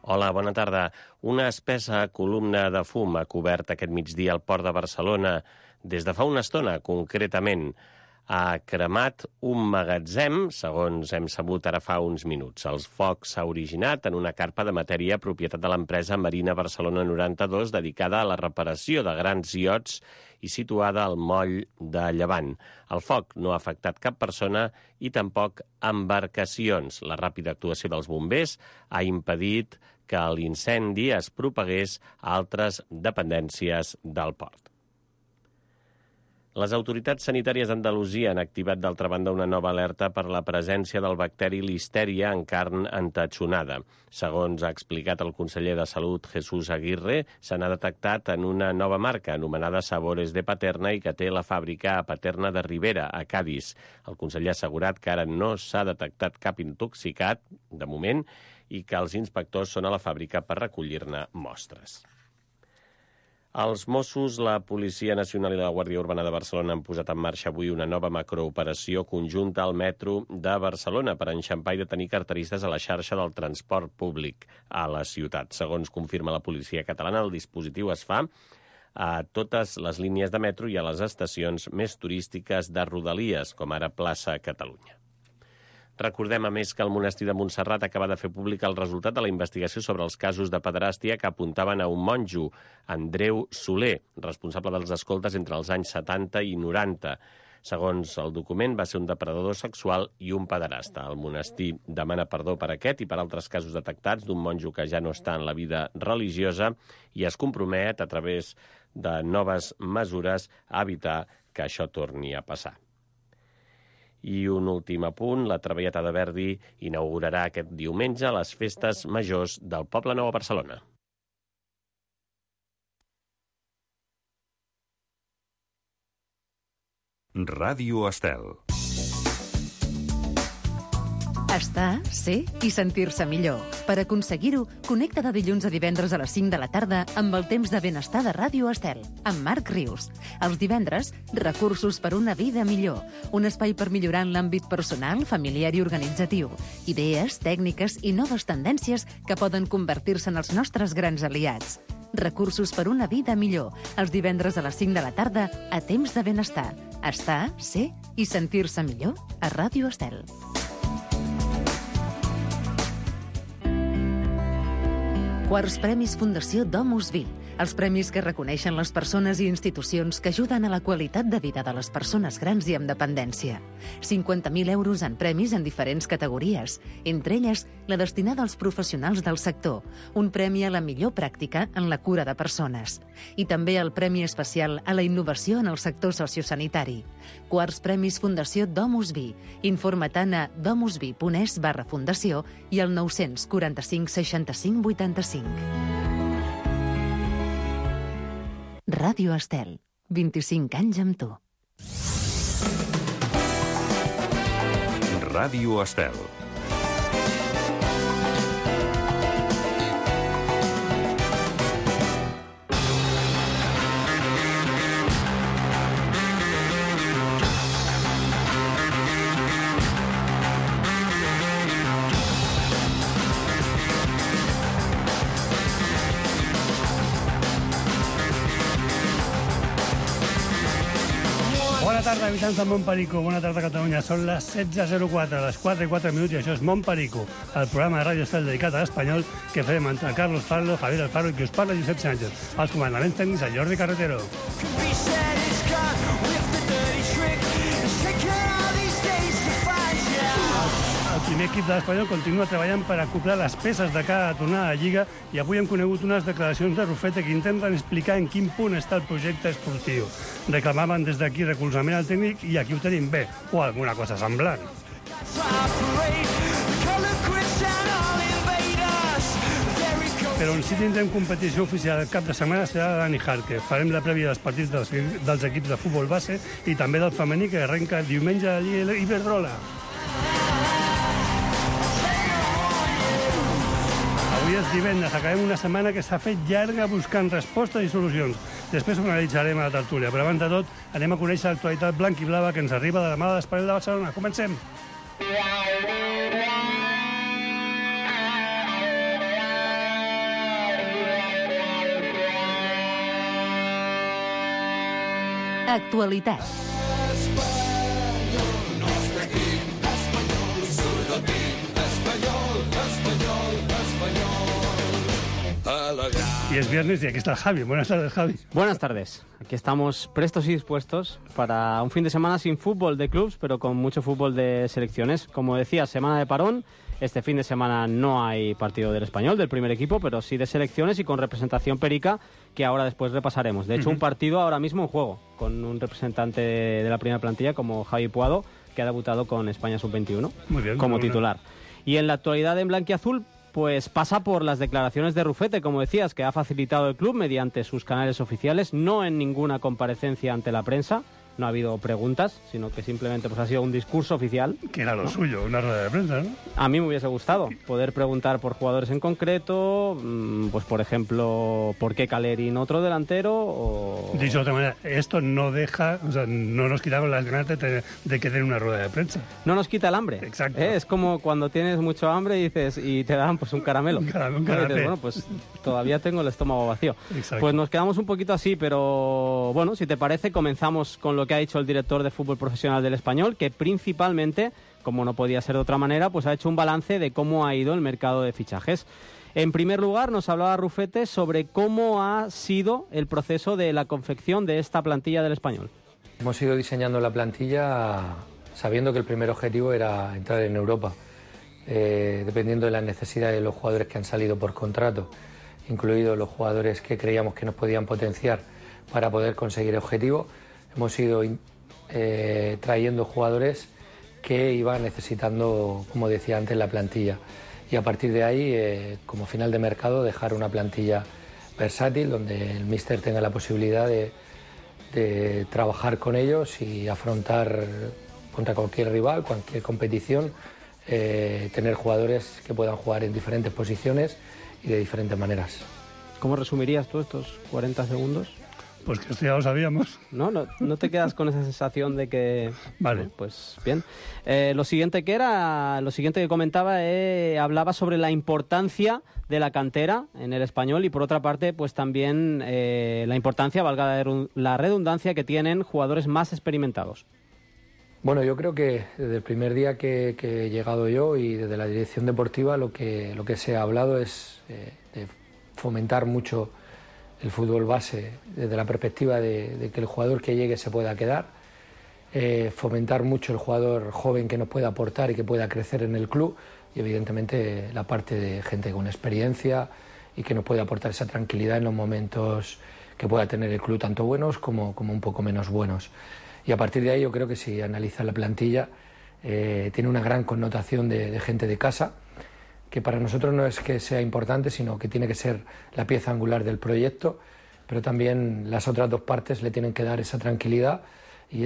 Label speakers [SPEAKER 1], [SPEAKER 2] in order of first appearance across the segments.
[SPEAKER 1] Hola, bona tarda. Una espessa columna de fum ha cobert aquest migdia al port de Barcelona. Des de fa una estona, concretament, ha cremat un magatzem, segons hem sabut ara fa uns minuts. El foc s'ha originat en una carpa de matèria propietat de l'empresa Marina Barcelona 92, dedicada a la reparació de grans iots i situada al moll de Llevant. El foc no ha afectat cap persona i tampoc embarcacions. La ràpida actuació dels bombers ha impedit que l'incendi es propagués a altres dependències del port. Les autoritats sanitàries d'Andalusia han activat, d'altra banda, una nova alerta per la presència del bacteri Listeria en carn entatxonada. Segons ha explicat el conseller de Salut, Jesús Aguirre, se n'ha detectat en una nova marca anomenada Sabores de Paterna i que té la fàbrica a Paterna de Ribera, a Cádiz. El conseller ha assegurat que ara no s'ha detectat cap intoxicat, de moment, i que els inspectors són a la fàbrica per recollir-ne mostres. Els Mossos, la Policia Nacional i la Guàrdia Urbana de Barcelona han posat en marxa avui una nova macrooperació conjunta al metro de Barcelona per enxampar i detenir carteristes a la xarxa del transport públic a la ciutat. Segons confirma la policia catalana, el dispositiu es fa a totes les línies de metro i a les estacions més turístiques de Rodalies, com ara Plaça Catalunya. Recordem, a més, que el monestir de Montserrat acaba de fer públic el resultat de la investigació sobre els casos de pederàstia que apuntaven a un monjo, Andreu Soler, responsable dels escoltes entre els anys 70 i 90. Segons el document, va ser un depredador sexual i un pederasta. El monestir demana perdó per aquest i per altres casos detectats d'un monjo que ja no està en la vida religiosa i es compromet, a través de noves mesures, a evitar que això torni a passar. I un últim apunt, la Traviata de Verdi inaugurarà aquest diumenge les festes majors del Poble Nou a Barcelona.
[SPEAKER 2] Ràdio Estel.
[SPEAKER 3] Estar, ser i sentir-se millor. Per aconseguir-ho, connecta de dilluns a divendres a les 5 de la tarda amb el temps de benestar de Ràdio Estel, amb Marc Rius. Els divendres, recursos per una vida millor. Un espai per millorar en l'àmbit personal, familiar i organitzatiu. Idees, tècniques i noves tendències que poden convertir-se en els nostres grans aliats. Recursos per una vida millor. Els divendres a les 5 de la tarda a temps de benestar. Estar, ser i sentir-se millor a Ràdio Estel. Quarts Premis Fundació Domus Vi. Els premis que reconeixen les persones i institucions que ajuden a la qualitat de vida de les persones grans i amb dependència. 50.000 euros en premis en diferents categories, entre elles la destinada als professionals del sector, un premi a la millor pràctica en la cura de persones. I també el Premi Especial a la Innovació en el sector sociosanitari. Quarts Premis Fundació Domus Vi. Informa-te'n a domusvi.es/fundació i al 945 65 85. Ràdio Estel, 25 anys amb tu.
[SPEAKER 2] Ràdio Estel.
[SPEAKER 4] Bona tarda, habitants de Montperico. Bona tarda, Catalunya. Són les 16:04, les 4:04 i això és Montperico, el programa de Ràdio Estel dedicat a l'espanyol que fem entre Carlos Farlo, Javier Alfaro i qui us parla, Josep Sánchez. Els comandaments tècnics, el Jordi Carretero. El primer equip de l'Espanyol continua treballant per acoplar les peces de cada tornada de Lliga i avui hem conegut unes declaracions de Rufete que intenten explicar en quin punt està el projecte esportiu. Reclamaven des d'aquí recolzament al tècnic i aquí ho tenim bé, o alguna cosa semblant. Però on sí tindrem competició oficial el cap de setmana serà Dani Jarque. Farem la prèvia dels partits dels equips de futbol base i també del femení que arrenca el diumenge a la Lliga Iberdrola. Avui és divendres, acabem una setmana que s'ha fet llarga buscant respostes i solucions. Després ho analitzarem a la tertúlia, però abans de tot anem a conèixer l'actualitat blanc-i-blava que ens arriba de la mà de l'Espanyola de Barcelona. Comencem!
[SPEAKER 3] Actualitat.
[SPEAKER 4] Y es viernes y aquí está el Javi. Buenas tardes, Javi.
[SPEAKER 5] Buenas tardes. Aquí estamos prestos y dispuestos para un fin de semana sin fútbol de clubs, pero con mucho fútbol de selecciones. Como decía, semana de parón. Este fin de semana no hay partido del Español, del primer equipo, pero sí de selecciones y con representación perica, que ahora después repasaremos. De hecho, un partido ahora mismo en juego, con un representante de la primera plantilla como Javi Puado, que ha debutado con España Sub-21 como titular. Y en la actualidad en blanquiazul, pues pasa por las declaraciones de Rufete, como decías, que ha facilitado el club mediante sus canales oficiales, no en ninguna comparecencia ante la prensa. No ha habido preguntas, sino que simplemente pues ha sido un discurso oficial.
[SPEAKER 4] Que era lo suyo, una rueda de prensa, ¿no?
[SPEAKER 5] A mí me hubiese gustado poder preguntar por jugadores en concreto, pues por ejemplo, ¿por qué Caleri no otro delantero? O...
[SPEAKER 4] Dicho de otra manera, esto no deja, o sea, no nos quitamos las ganas de que den una rueda de prensa.
[SPEAKER 5] No nos quita el hambre.
[SPEAKER 4] Exacto.
[SPEAKER 5] Es como cuando tienes mucho hambre y dices y te dan pues un caramelo.
[SPEAKER 4] Un
[SPEAKER 5] y dices, bueno, pues todavía tengo el estómago vacío.
[SPEAKER 4] Exacto.
[SPEAKER 5] Pues nos quedamos un poquito así, pero bueno, si te parece, comenzamos con lo que ha dicho el director de fútbol profesional del Español, que principalmente, como no podía ser de otra manera, pues ha hecho un balance de cómo ha ido el mercado de fichajes. En primer lugar, nos hablaba Rufete sobre cómo ha sido el proceso de la confección de esta plantilla del Español.
[SPEAKER 6] Hemos ido diseñando la plantilla sabiendo que el primer objetivo era entrar en Europa, dependiendo de las necesidades de los jugadores que han salido por contrato, incluidos los jugadores que creíamos que nos podían potenciar para poder conseguir el objetivo. Hemos ido trayendo jugadores que iban necesitando, como decía antes, la plantilla. Y a partir de ahí, como final de mercado, dejar una plantilla versátil donde el míster tenga la posibilidad de trabajar con ellos y afrontar contra cualquier rival, cualquier competición, tener jugadores que puedan jugar en diferentes posiciones y de diferentes maneras.
[SPEAKER 5] ¿Cómo resumirías tú estos 40 segundos?
[SPEAKER 4] Pues que esto ya lo sabíamos.
[SPEAKER 5] No te quedas con esa sensación de que...
[SPEAKER 4] Vale.
[SPEAKER 5] Pues bien. Lo siguiente que comentaba, hablaba sobre la importancia de la cantera en el Español y por otra parte, pues también la importancia, valga la redundancia, que tienen jugadores más experimentados.
[SPEAKER 6] Bueno, yo creo que desde el primer día que he llegado yo y desde la dirección deportiva lo que se ha hablado es de fomentar mucho el fútbol base desde la perspectiva de que el jugador que llegue se pueda quedar, fomentar mucho el jugador joven que nos pueda aportar y que pueda crecer en el club y evidentemente la parte de gente con experiencia y que nos pueda aportar esa tranquilidad en los momentos que pueda tener el club, tanto buenos como un poco menos buenos. Y a partir de ahí yo creo que si analizas la plantilla tiene una gran connotación de gente de casa, que para nosotros no es que sea importante, sino que tiene que ser la pieza angular del proyecto, pero también las otras dos partes le tienen que dar esa tranquilidad y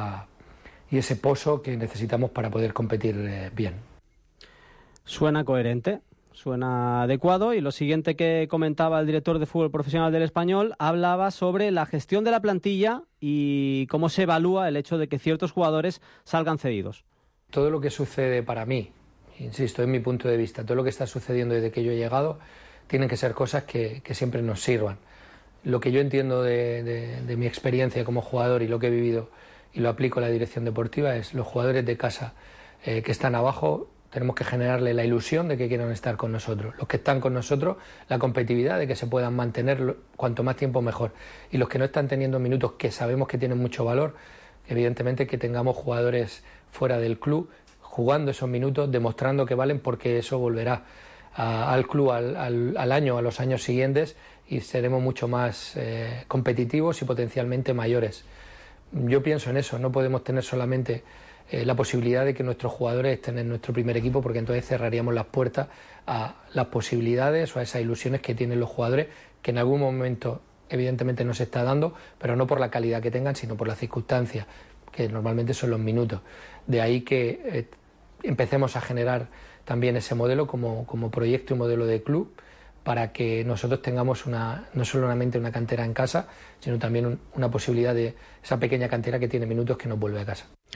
[SPEAKER 6] ese pozo que necesitamos para poder competir bien.
[SPEAKER 5] Suena coherente, suena adecuado, y lo siguiente que comentaba el director de fútbol profesional del Español hablaba sobre la gestión de la plantilla y cómo se evalúa el hecho de que ciertos jugadores salgan cedidos.
[SPEAKER 6] Todo lo que sucede para mí, insisto, en mi punto de vista, todo lo que está sucediendo desde que yo he llegado, tienen que ser cosas que siempre nos sirvan. Lo que yo entiendo de mi experiencia como jugador y lo que he vivido y lo aplico a la dirección deportiva es los jugadores de casa que están abajo, tenemos que generarle la ilusión de que quieran estar con nosotros. Los que están con nosotros, la competitividad de que se puedan mantener cuanto más tiempo mejor. Y los que no están teniendo minutos, que sabemos que tienen mucho valor, evidentemente que tengamos jugadores fuera del club jugando esos minutos, demostrando que valen, porque eso volverá al club al año, a los años siguientes, y seremos mucho más competitivos y potencialmente mayores. Yo pienso en eso, no podemos tener solamente la posibilidad de que nuestros jugadores estén en nuestro primer equipo, porque entonces cerraríamos las puertas a las posibilidades o a esas ilusiones que tienen los jugadores, que en algún momento evidentemente no se está dando, pero no por la calidad que tengan, sino por las circunstancias, que normalmente son los minutos. De ahí que empecemos a generar también ese modelo como proyecto y modelo de club, para que nosotros tengamos no solamente una cantera en casa, sino también una posibilidad de esa pequeña cantera que tiene minutos que nos vuelve a casa.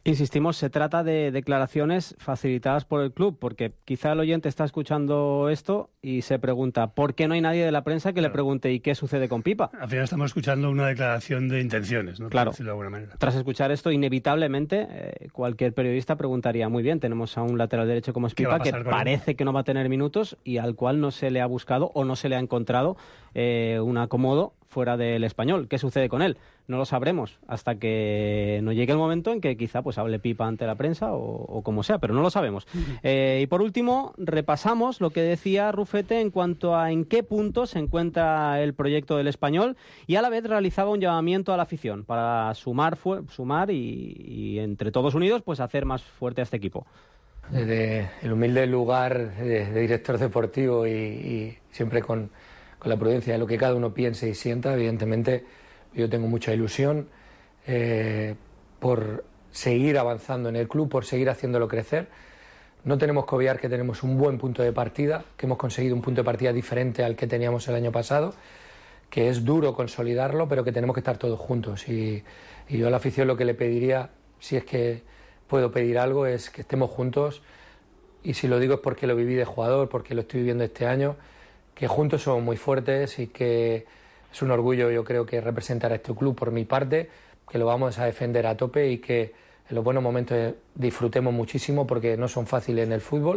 [SPEAKER 5] Insistimos, se trata de declaraciones facilitadas por el club, porque quizá el oyente está escuchando esto y se pregunta, ¿por qué no hay nadie de la prensa que le pregunte ¿y qué sucede con Pipa?
[SPEAKER 4] Al final estamos escuchando una declaración de intenciones, ¿no?
[SPEAKER 5] Claro.
[SPEAKER 4] Por decirlo de alguna manera.
[SPEAKER 5] Tras escuchar esto, inevitablemente, cualquier periodista preguntaría, muy bien, tenemos a un lateral derecho como es Pipa, que parece que no va a tener minutos y al cual no se le ha buscado o no se le ha encontrado un acomodo fuera del Español. ¿Qué sucede con él? No lo sabremos hasta que no llegue el momento en que quizá pues hable Pipa ante la prensa o como sea, pero no lo sabemos. Y por último, repasamos lo que decía Rufete en cuanto a en qué punto se encuentra el proyecto del Español y a la vez realizaba un llamamiento a la afición para sumar y entre todos unidos pues hacer más fuerte a este equipo.
[SPEAKER 6] Desde el humilde lugar de director deportivo y siempre con la prudencia de lo que cada uno piense y sienta, evidentemente yo tengo mucha ilusión por seguir avanzando en el club, por seguir haciéndolo crecer. No tenemos que obviar que tenemos un buen punto de partida, que hemos conseguido un punto de partida diferente al que teníamos el año pasado, que es duro consolidarlo, pero que tenemos que estar todos juntos. Y yo a la afición lo que le pediría, si es que puedo pedir algo, es que estemos juntos, y si lo digo es porque lo viví de jugador, porque lo estoy viviendo este año, que juntos somos muy fuertes y que es un orgullo, yo creo, que representar a este club por mi parte, que lo vamos a defender a tope y que en los buenos momentos disfrutemos muchísimo porque no son fáciles en el fútbol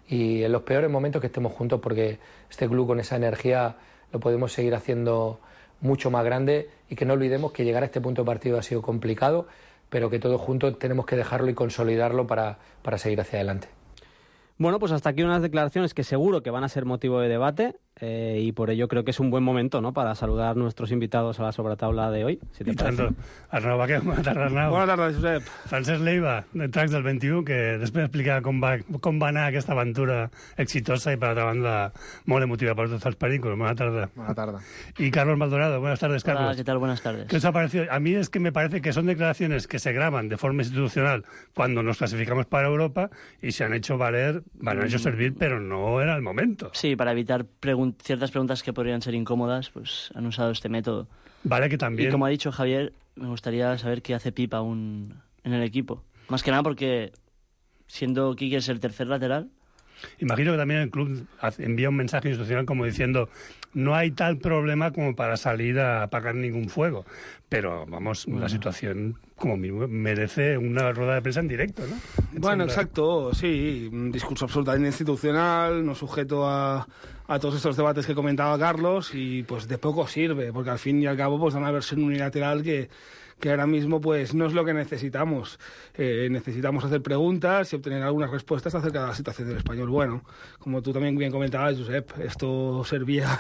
[SPEAKER 6] y en los peores momentos que estemos juntos porque este club con esa energía lo podemos seguir haciendo mucho más grande y que no olvidemos que llegar a este punto de partido ha sido complicado, pero que todos juntos tenemos que dejarlo y consolidarlo para seguir hacia adelante.
[SPEAKER 5] Bueno, pues hasta aquí unas declaraciones que seguro que van a ser motivo de debate y por ello creo que es un buen momento, ¿no?, para saludar a nuestros invitados a la sobretaula de hoy, si te parece.
[SPEAKER 4] Arnau Baquer, bona tarda, Arnau.
[SPEAKER 7] Bona tarda, Josep.
[SPEAKER 4] Francesc Leiva, de Tracks del 21, que després explicarà com va anar aquesta aventura exitosa y, per altra banda, molt emotiva per tots els pericos. Bona tarda.
[SPEAKER 7] Buena tarde.
[SPEAKER 4] Y Carlos Maldonado, buenas tardes, Carlos.
[SPEAKER 8] Hola, ¿qué tal? Buenas tardes.
[SPEAKER 4] ¿Qué os ha parecido? A mí es que me parece que son declaraciones que se graban de forma institucional cuando nos clasificamos para Europa y se han hecho valer, han hecho servir, pero no era el momento.
[SPEAKER 8] Sí, para evitar ciertas preguntas que podrían ser incómodas, pues han usado este método.
[SPEAKER 4] Vale, que también...
[SPEAKER 8] Y como ha dicho Javier, me gustaría saber qué hace Pipa aún en el equipo. Más que nada porque, siendo Quique el tercer lateral...
[SPEAKER 4] Imagino que también el club envía un mensaje institucional como diciendo no hay tal problema como para salir a apagar ningún fuego. Pero, vamos, la situación como mínimo merece una rueda de prensa en directo, ¿no?
[SPEAKER 7] Bueno, exacto, sí. Un discurso absolutamente institucional, no sujeto a todos estos debates que comentaba Carlos y pues de poco sirve, porque al fin y al cabo pues da una versión unilateral que ahora mismo pues no es lo que necesitamos. Necesitamos hacer preguntas y obtener algunas respuestas acerca de la situación del Español. Bueno, como tú también bien comentabas, Josep, esto servía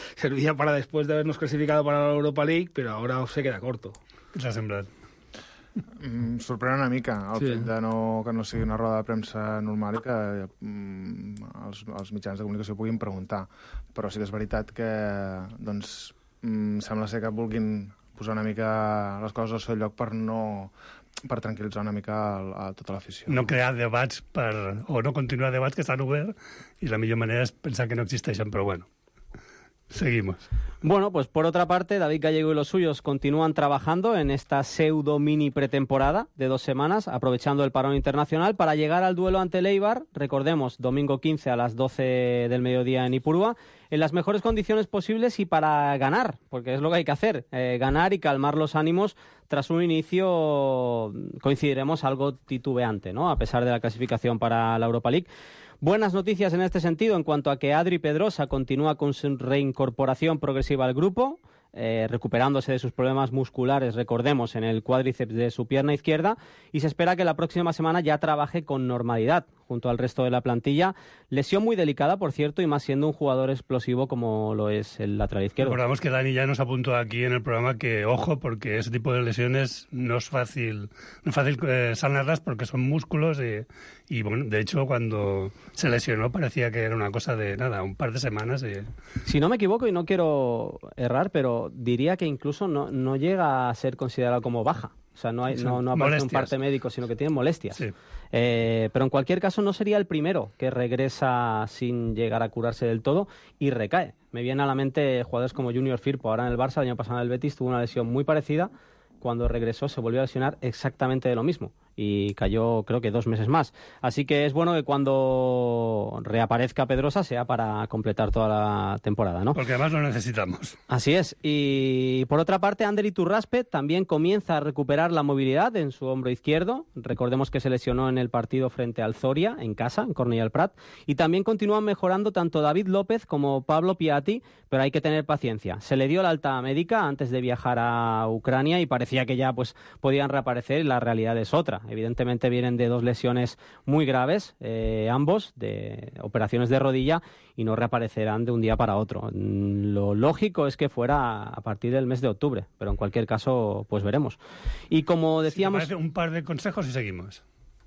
[SPEAKER 7] para después de habernos clasificado para la Europa League, pero ahora se queda corto.
[SPEAKER 4] Què t'ha semblat?
[SPEAKER 9] Sorprèn una mica el fet de que no sigui una roda de premsa normal i que els mitjans de comunicació puguin preguntar. Però sí que és veritat que doncs, sembla ser que vulguin posar una mica les coses al seu lloc per tranquil·litzar una mica a tota l'afició.
[SPEAKER 4] No crear debats o no continuar debats que estan oberts i la millor manera és pensar que no existeixen, però bueno. Seguimos.
[SPEAKER 5] Bueno, pues por otra parte, David Gallego y los suyos continúan trabajando en esta pseudo mini pretemporada de 2 semanas, aprovechando el parón internacional para llegar al duelo ante el Eibar, recordemos, domingo 15 a las 12 del mediodía en Ipurúa, en las mejores condiciones posibles y para ganar, porque es lo que hay que hacer, ganar y calmar los ánimos tras un inicio, coincidiremos, algo titubeante, ¿no?, a pesar de la clasificación para la Europa League. Buenas noticias en este sentido en cuanto a que Adri Pedrosa continúa con su reincorporación progresiva al grupo, recuperándose de sus problemas musculares, recordemos, en el cuádriceps de su pierna izquierda, y se espera que la próxima semana ya trabaje con normalidad junto al resto de la plantilla. Lesión muy delicada, por cierto, y más siendo un jugador explosivo como lo es el lateral izquierdo.
[SPEAKER 4] Recordamos que Dani ya nos apuntó aquí en el programa que, ojo, porque ese tipo de lesiones no es fácil sanarlas porque son músculos y bueno, de hecho, cuando se lesionó parecía que era una cosa de nada, un par de semanas.
[SPEAKER 5] Si no me equivoco, y no quiero errar, pero diría que incluso no llega a ser considerado como baja. O sea, no aparece un parte médico, sino que tiene molestias.
[SPEAKER 4] Sí.
[SPEAKER 5] Pero en cualquier caso no sería el primero que regresa sin llegar a curarse del todo y recae. Me viene a la mente jugadores como Junior Firpo, ahora en el Barça, el año pasado en el Betis tuvo una lesión muy parecida. Cuando regresó se volvió a lesionar exactamente de lo mismo. y cayó creo que 2 meses más. Así que es bueno que cuando reaparezca Pedrosa sea para completar toda la temporada, ¿no?
[SPEAKER 4] Porque además lo necesitamos.
[SPEAKER 5] Así es. Y por otra parte, Ander Iturraspe también comienza a recuperar la movilidad en su hombro izquierdo. Recordemos que se lesionó en el partido frente al Zoria, en casa, en Cornellà del Prat. Y también continúan mejorando tanto David López como Pablo Piatti, pero hay que tener paciencia. Se le dio la alta médica antes de viajar a Ucrania y parecía que ya pues podían reaparecer, y la realidad es otra. Evidentemente vienen de 2 lesiones muy graves, ambos, de operaciones de rodilla, y no reaparecerán de un día para otro. Lo lógico es que fuera a partir del mes de octubre, pero en cualquier caso, pues veremos. Y como decíamos...
[SPEAKER 4] Si te parece, un par de consejos y seguimos.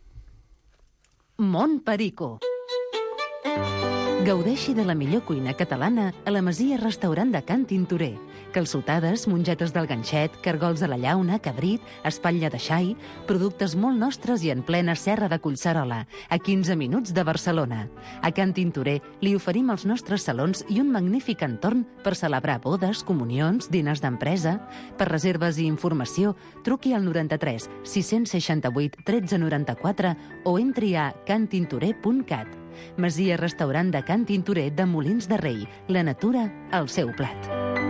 [SPEAKER 3] Mont Perico. Gaudeixi de la millor cuina catalana a la Masia Restaurant de Can Tintorer. Calçotades, mongetes del ganxet, cargols de la llauna, cabrit, espatlla de xai, productes molt nostres i en plena serra de Collserola, a 15 minuts de Barcelona. A Can Tintorer li oferim els nostres salons i un magnífic entorn per celebrar bodes, comunions, diners d'empresa. Per reserves i informació, truqui al 93 668 1394 o entri a cantintorer.cat. Masia Restaurant de Can Tintorer de Molins de Rei. La natura al seu plat.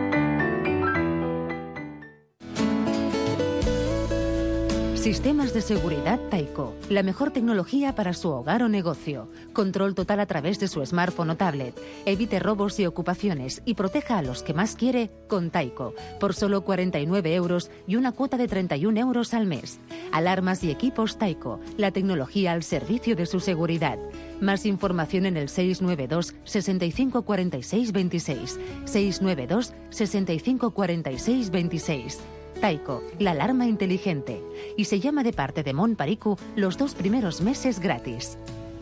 [SPEAKER 3] Sistemas de seguridad Taiko. La mejor tecnología para su hogar o negocio. Control total a través de su smartphone o tablet. Evite robos y ocupaciones y proteja a los que más quiere con Taiko. Por solo 49 euros y una cuota de 31 euros al mes. Alarmas y equipos Taiko. La tecnología al servicio de su seguridad. Más información en el 692 65 46 26. 692 65 46 26. Taiko, la alarma inteligente. Y se llama de parte de Mont Perico los 2 primeros meses gratis.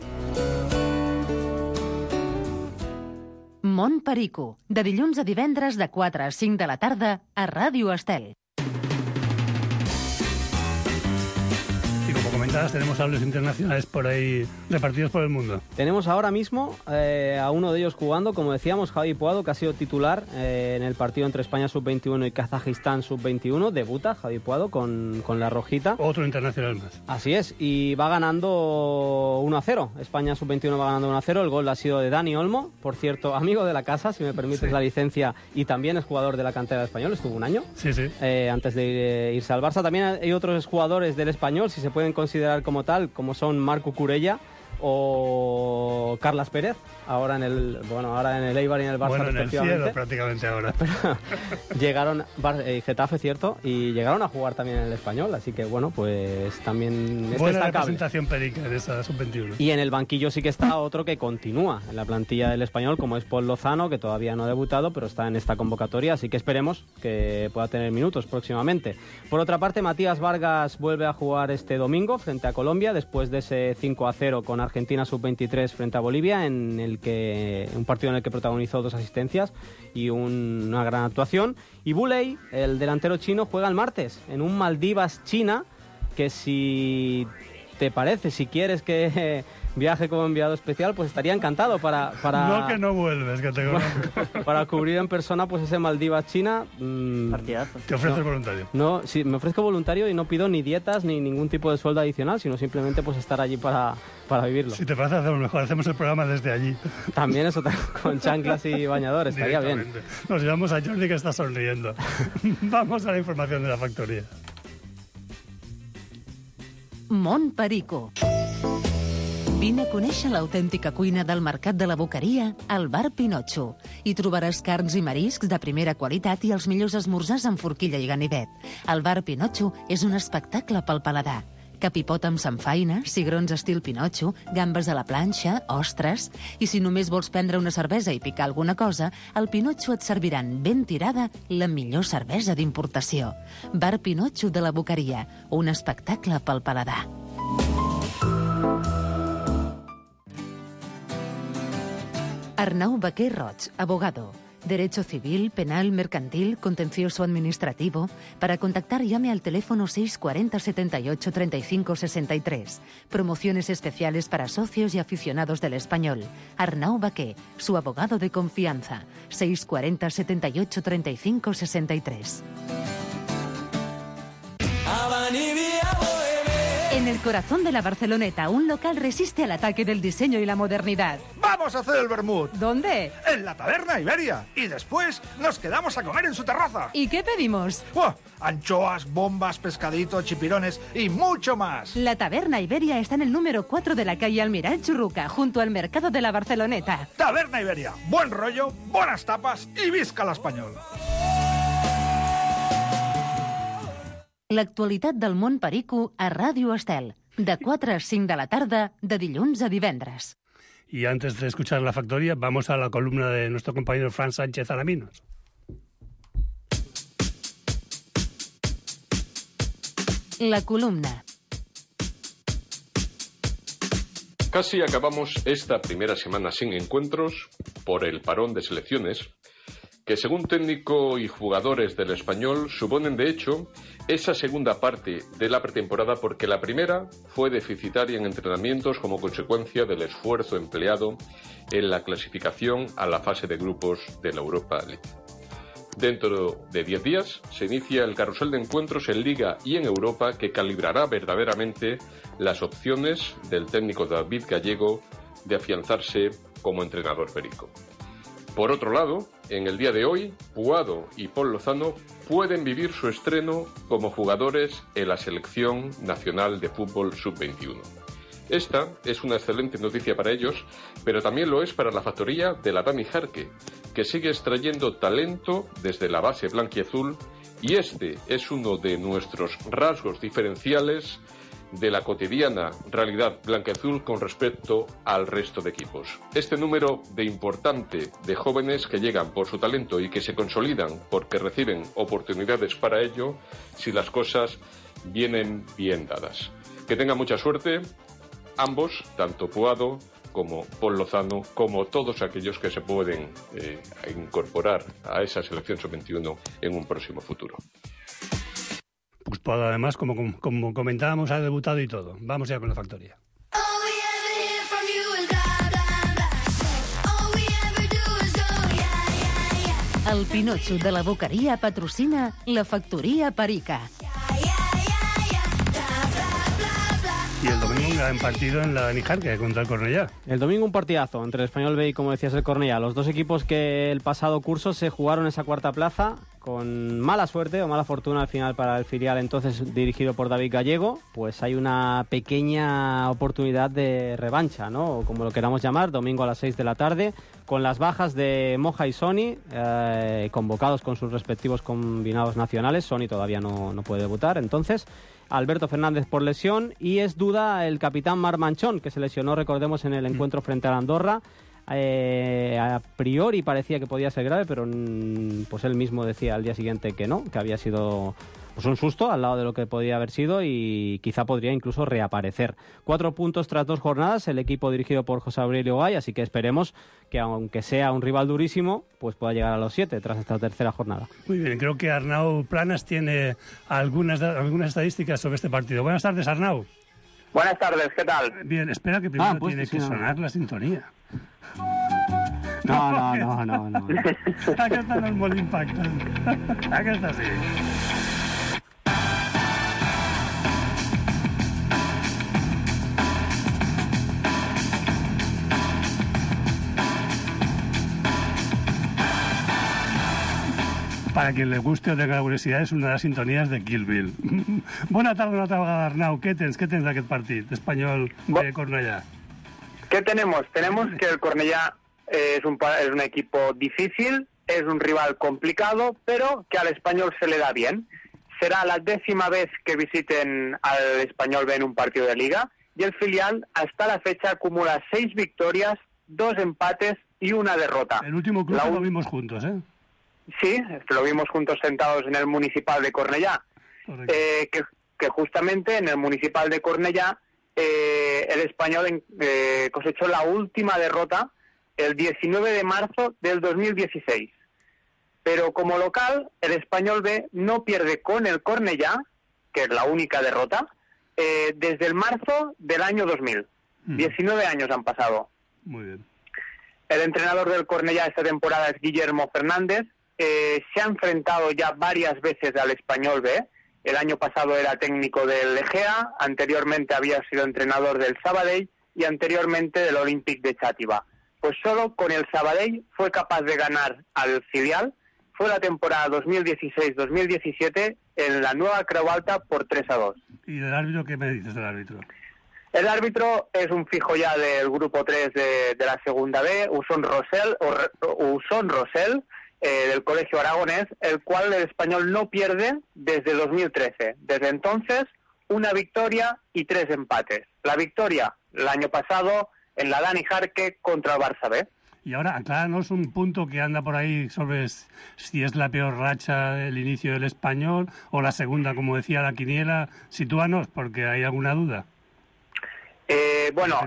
[SPEAKER 3] Mont Perico, de dilluns a divendres de 4 a 5 de la tarda a Ràdio Estel.
[SPEAKER 4] Comentadas, tenemos hables internacionales por ahí repartidos por el mundo.
[SPEAKER 5] Tenemos ahora mismo a uno de ellos jugando, como decíamos, Javi Puado, que ha sido titular en el partido entre España Sub-21 y Kazajistán Sub-21. Debuta Javi Puado con la rojita.
[SPEAKER 4] Otro internacional más.
[SPEAKER 5] Así es, y va ganando 1-0. España Sub-21 va ganando 1-0. El gol ha sido de Dani Olmo, por cierto, amigo de la casa, si me permites la licencia, y también es jugador de la cantera del Español, estuvo un año antes de irse al Barça. También hay otros jugadores del Español, si se pueden considerar como tal, como son Marco Curella o Carlas Pérez, ahora en el Eibar y en el Barça,
[SPEAKER 4] bueno,
[SPEAKER 5] respectivamente.
[SPEAKER 4] En el cielo prácticamente ahora.
[SPEAKER 5] Pero llegaron, Getafe, cierto, y llegaron a jugar también en el Español, así que bueno, pues también es
[SPEAKER 4] buena
[SPEAKER 5] destacable.
[SPEAKER 4] Representación perica en esa Sub-21.
[SPEAKER 5] Y en el banquillo sí que está otro que continúa en la plantilla del Español, como es Paul Lozano, que todavía no ha debutado, pero está en esta convocatoria, así que esperemos que pueda tener minutos próximamente. Por otra parte, Matías Vargas vuelve a jugar este domingo frente a Colombia, después de ese 5-0 con Argentina Sub-23 frente a Bolivia, un partido en el que protagonizó 2 asistencias y una gran actuación. Y Buley, el delantero chino, juega el martes en un Maldivas-China, que si te parece, si quieres que viaje como enviado especial, pues estaría encantado para
[SPEAKER 4] no, que no vuelves, que te conozco.
[SPEAKER 5] Para cubrir en persona pues ese Maldivas-China.
[SPEAKER 8] Partidazo.
[SPEAKER 4] ¿Te ofreces voluntario?
[SPEAKER 5] No, sí, me ofrezco voluntario y no pido ni dietas ni ningún tipo de sueldo adicional, sino simplemente pues estar allí para vivirlo.
[SPEAKER 4] Si te parece, hacemos mejor, hacemos el programa desde allí.
[SPEAKER 5] También eso, con chanclas y bañadores, estaría bien.
[SPEAKER 4] Nos llevamos a Jordi, que está sonriendo. Vamos a la información de la factoría.
[SPEAKER 3] Mont Perico. Vine a conèixer l'autèntica cuina del Mercat de la Boqueria al Bar Pinotxo. Hi trobaràs carns i mariscs de primera qualitat i els millors esmorzars amb forquilla i ganivet. El Bar Pinotxo és un espectacle pel paladar. Capipot amb samfaina, cigrons estil Pinotxo, gambes a la planxa, ostres... I si només vols prendre una cervesa i picar alguna cosa, al Pinotxo et serviran ben tirada la millor cervesa d'importació. Bar Pinotxo de la Boqueria, un espectacle pel paladar. Arnau Baquer Roig, abogado. Derecho civil, penal, mercantil, contencioso administrativo. Para contactar, llame al teléfono 640 78 35 63. Promociones especiales para socios y aficionados del español. Arnau Baquer, su abogado de confianza. 640 78 35 63.
[SPEAKER 10] En
[SPEAKER 3] En el corazón de la Barceloneta, un local resiste al ataque del diseño y la modernidad.
[SPEAKER 10] ¡Vamos a hacer el vermut!
[SPEAKER 3] ¿Dónde?
[SPEAKER 10] En la Taberna Iberia. Y después nos quedamos a comer en su terraza.
[SPEAKER 3] ¿Y qué pedimos?
[SPEAKER 10] Anchoas, bombas, pescaditos, chipirones y mucho más.
[SPEAKER 3] La Taberna Iberia está en el número 4 de la calle Almirall Churruca, junto al mercado de la Barceloneta.
[SPEAKER 10] Taberna Iberia. Buen rollo, buenas tapas i visca l'Espanyol.
[SPEAKER 3] L'actualitat del món perico a Ràdio Estel, de 4 a 5 de la tarda, de dilluns a divendres.
[SPEAKER 4] Y antes de escuchar La Factoría, vamos a la columna de nuestro compañero Fran Sánchez Alaminos.
[SPEAKER 3] La columna.
[SPEAKER 11] Casi acabamos esta primera semana sin encuentros por el parón de selecciones, que según técnico y jugadores del Español suponen de hecho esa segunda parte de la pretemporada, porque la primera fue deficitaria en entrenamientos como consecuencia del esfuerzo empleado en la clasificación a la fase de grupos de la Europa League. Dentro de 10 días se inicia el carrusel de encuentros en Liga y en Europa que calibrará verdaderamente las opciones del técnico David Gallego de afianzarse como entrenador perico. Por otro lado, en el día de hoy, Puado y Pol Lozano pueden vivir su estreno como jugadores en la Selección Nacional de Fútbol Sub-21. Esta es una excelente noticia para ellos, pero también lo es para la factoría de la Dani Jarque, que sigue extrayendo talento desde la base blanquiazul, y este es uno de nuestros rasgos diferenciales de la cotidiana realidad blanquiazul con respecto al resto de equipos. Este número de importante de jóvenes que llegan por su talento y que se consolidan porque reciben oportunidades para ello si las cosas vienen bien dadas. Que tengan mucha suerte ambos, tanto Puado como Pol Lozano, como todos aquellos que se pueden incorporar a esa selección sub-21 en un próximo futuro.
[SPEAKER 4] Pues Puado, además, como comentábamos, ha debutado y todo. Vamos ya con La Factoría.
[SPEAKER 3] El Pinotxo de la Boqueria patrocina La Factoría Perica.
[SPEAKER 4] Y el domingo un gran partido en la Dani Jarque contra el Cornellá.
[SPEAKER 5] El domingo un partidazo entre el Español B y, como decías, el Cornellá. Los dos equipos que el pasado curso se jugaron esa cuarta plaza con mala suerte o mala fortuna al final para el filial entonces dirigido por David Gallego. Pues hay una pequeña oportunidad de revancha, ¿no? O como lo queramos llamar, domingo a las 6 de la tarde, con las bajas de Moja y Sony, convocados con sus respectivos combinados nacionales. Sony todavía no puede debutar, entonces Alberto Fernández por lesión, y es duda el capitán Marc Manchón, que se lesionó, recordemos, en el encuentro frente a la Andorra. A priori parecía que podía ser grave, pero pues él mismo decía al día siguiente que no, que había sido pues un susto al lado de lo que podía haber sido y quizá podría incluso reaparecer. 4 puntos tras 2 jornadas, el equipo dirigido por José Aurelio Gay, así que esperemos que, aunque sea un rival durísimo, pues pueda llegar a los 7 tras esta tercera jornada.
[SPEAKER 4] Muy bien, creo que Arnau Planas tiene algunas estadísticas sobre este partido. Buenas tardes, Arnau.
[SPEAKER 12] Buenas tardes, ¿qué tal?
[SPEAKER 4] Bien, espera que primero tiene que sonar la sintonía.
[SPEAKER 5] No.
[SPEAKER 4] Aquesta no és molt impactant. Aquesta sí. Para quien le guste o tenga curiosidad, és una de les sintonies de Kill Bill. Bona tarda una altra vegada, Arnau. Què tens d'aquest partit Espanyol de Cornellá?
[SPEAKER 12] ¿Qué tenemos? Tenemos que el Cornellá es un equipo difícil, es un rival complicado, pero que al Español se le da bien. Será la 10ª vez que visiten al Español B en un partido de Liga, y el filial hasta la fecha acumula 6 victorias, 2 empates y 1 derrota.
[SPEAKER 4] El último club lo vimos juntos, ¿eh?
[SPEAKER 12] Sí, lo vimos juntos sentados en el Municipal de Cornellá. Que justamente en el Municipal de Cornellá el Español cosechó la última derrota el 19 de marzo del 2016. Pero como local, el Español B no pierde con el Cornellá, que es la única derrota, desde el marzo del año 2000. 19 años han pasado.
[SPEAKER 4] Muy bien.
[SPEAKER 12] El entrenador del Cornellá esta temporada es Guillermo Fernández. Se ha enfrentado ya varias veces al Español B el año pasado era técnico del Egea, anteriormente había sido entrenador del Sabadell y anteriormente del Olympique de Xàtiva. Pues solo con el Sabadell fue capaz de ganar al filial. Fue la temporada 2016-2017 en la nueva Creu Alta por 3-2.
[SPEAKER 4] ¿Y del árbitro qué me dices del árbitro?
[SPEAKER 12] El árbitro es un fijo ya del grupo 3 de la segunda B, Usón Rosell, del Colegio Aragonés, el cual el Español no pierde desde 2013. Desde entonces, 1 victoria y 3 empates. La victoria el año pasado en la Dani Jarque contra el Barça B.
[SPEAKER 4] Y ahora, acláranos un punto que anda por ahí sobre si es la peor racha del inicio del Español o la segunda, como decía la quiniela. Sitúanos, porque hay alguna duda.
[SPEAKER 12] Bueno,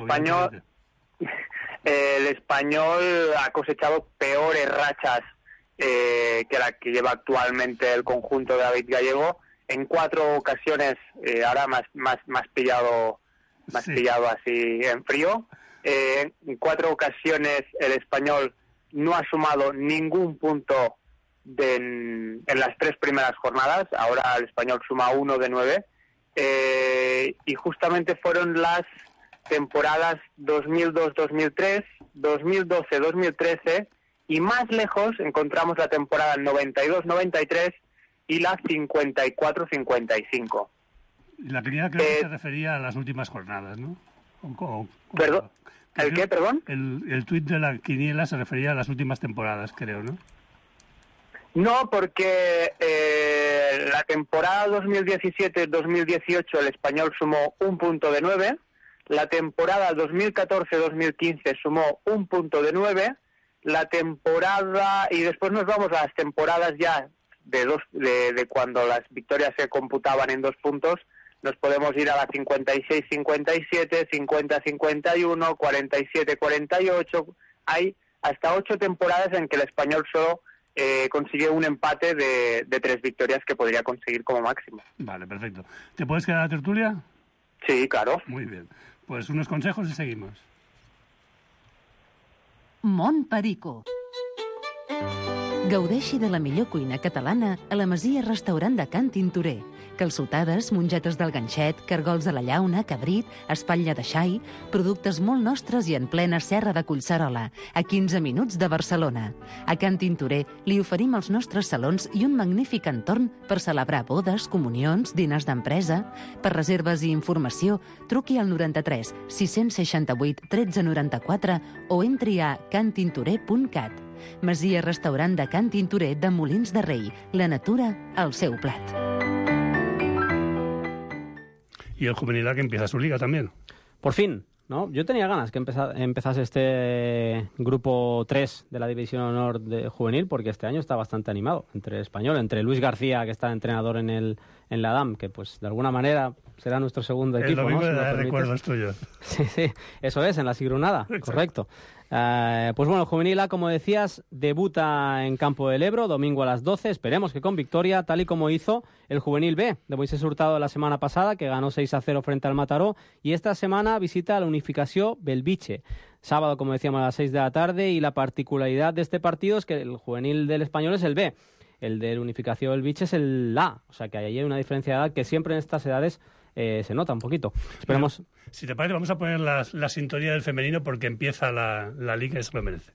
[SPEAKER 12] el Español ha cosechado peores rachas que la que lleva actualmente el conjunto de David Gallego. En 4 ocasiones, ahora más pillado así en frío. En 4 ocasiones el Español no ha sumado ningún punto en las 3 primeras jornadas. Ahora el Español suma 1 de 9. Y justamente fueron las temporadas 2002-2003, 2012-2013 y más lejos encontramos la temporada 92-93 y la 54-55.
[SPEAKER 4] La quiniela creo que se refería a las últimas jornadas, ¿no?
[SPEAKER 12] ¿Perdón? ¿El qué, perdón?
[SPEAKER 4] El tuit de la quiniela se refería a las últimas temporadas, creo, ¿no?
[SPEAKER 12] No, porque la temporada 2017-2018 el Español sumó 1 punto de 9, la temporada 2014-2015 sumó 1 punto de 9, la temporada, y después nos vamos a las temporadas ya de cuando las victorias se computaban en 2 puntos, nos podemos ir a la 56-57, 50-51, 47-48, hay hasta 8 temporadas en que el Español solo consiguió un empate de 3 victorias que podría conseguir como máximo.
[SPEAKER 4] Vale, perfecto. ¿Te puedes quedar a la tertulia?
[SPEAKER 12] Sí, claro.
[SPEAKER 4] Muy bien. Pues unos consejos y seguimos.
[SPEAKER 3] Mont Perico. Gaudeixi de la millor cuina catalana a la Masia Restaurant de Can Tintorer. Calçotades, mongetes del ganxet, cargols de la llauna, cabrit, espatlla de xai, productes molt nostres i en plena serra de Collserola, a 15 minuts de Barcelona. A Can Tintorer li oferim els nostres salons i un magnífic entorn per celebrar bodes, comunions, dinars d'empresa. Per reserves i informació, truqui al 93 668 1394 o entri a cantintorer.cat. Masia Restaurant de Can Tintorer de Molins de Rei. La natura al seu plat.
[SPEAKER 4] Y el Juvenil A que empieza su liga también.
[SPEAKER 5] Por fin, ¿no? Yo tenía ganas que empezase este grupo 3 de la División Honor de Juvenil, porque este año está bastante animado entre el Español, entre Luis García, que está entrenador en la DAM, que pues de alguna manera será nuestro segundo equipo.
[SPEAKER 4] El domingo,
[SPEAKER 5] ¿no?
[SPEAKER 4] Si recuerdos tuyos.
[SPEAKER 5] Sí, eso es, en la Sigrunada, correcto. Pues bueno, Juvenil A, como decías, debuta en Campo del Ebro, domingo a las 12. Esperemos que con victoria, tal y como hizo el Juvenil B de Moisés Hurtado la semana pasada, que ganó 6-0 frente al Mataró. Y esta semana visita la Unificació Belviche. Sábado, como decíamos, a las 6 de la tarde. Y la particularidad de este partido es que el Juvenil del Español es el B. El de la Unificació Belviche es el A. O sea que ahí hay una diferencia de edad que siempre en estas edades se nota un poquito. Esperemos.
[SPEAKER 4] Bueno, si te parece, vamos a poner la sintonía del femenino porque empieza la liga y se lo merece.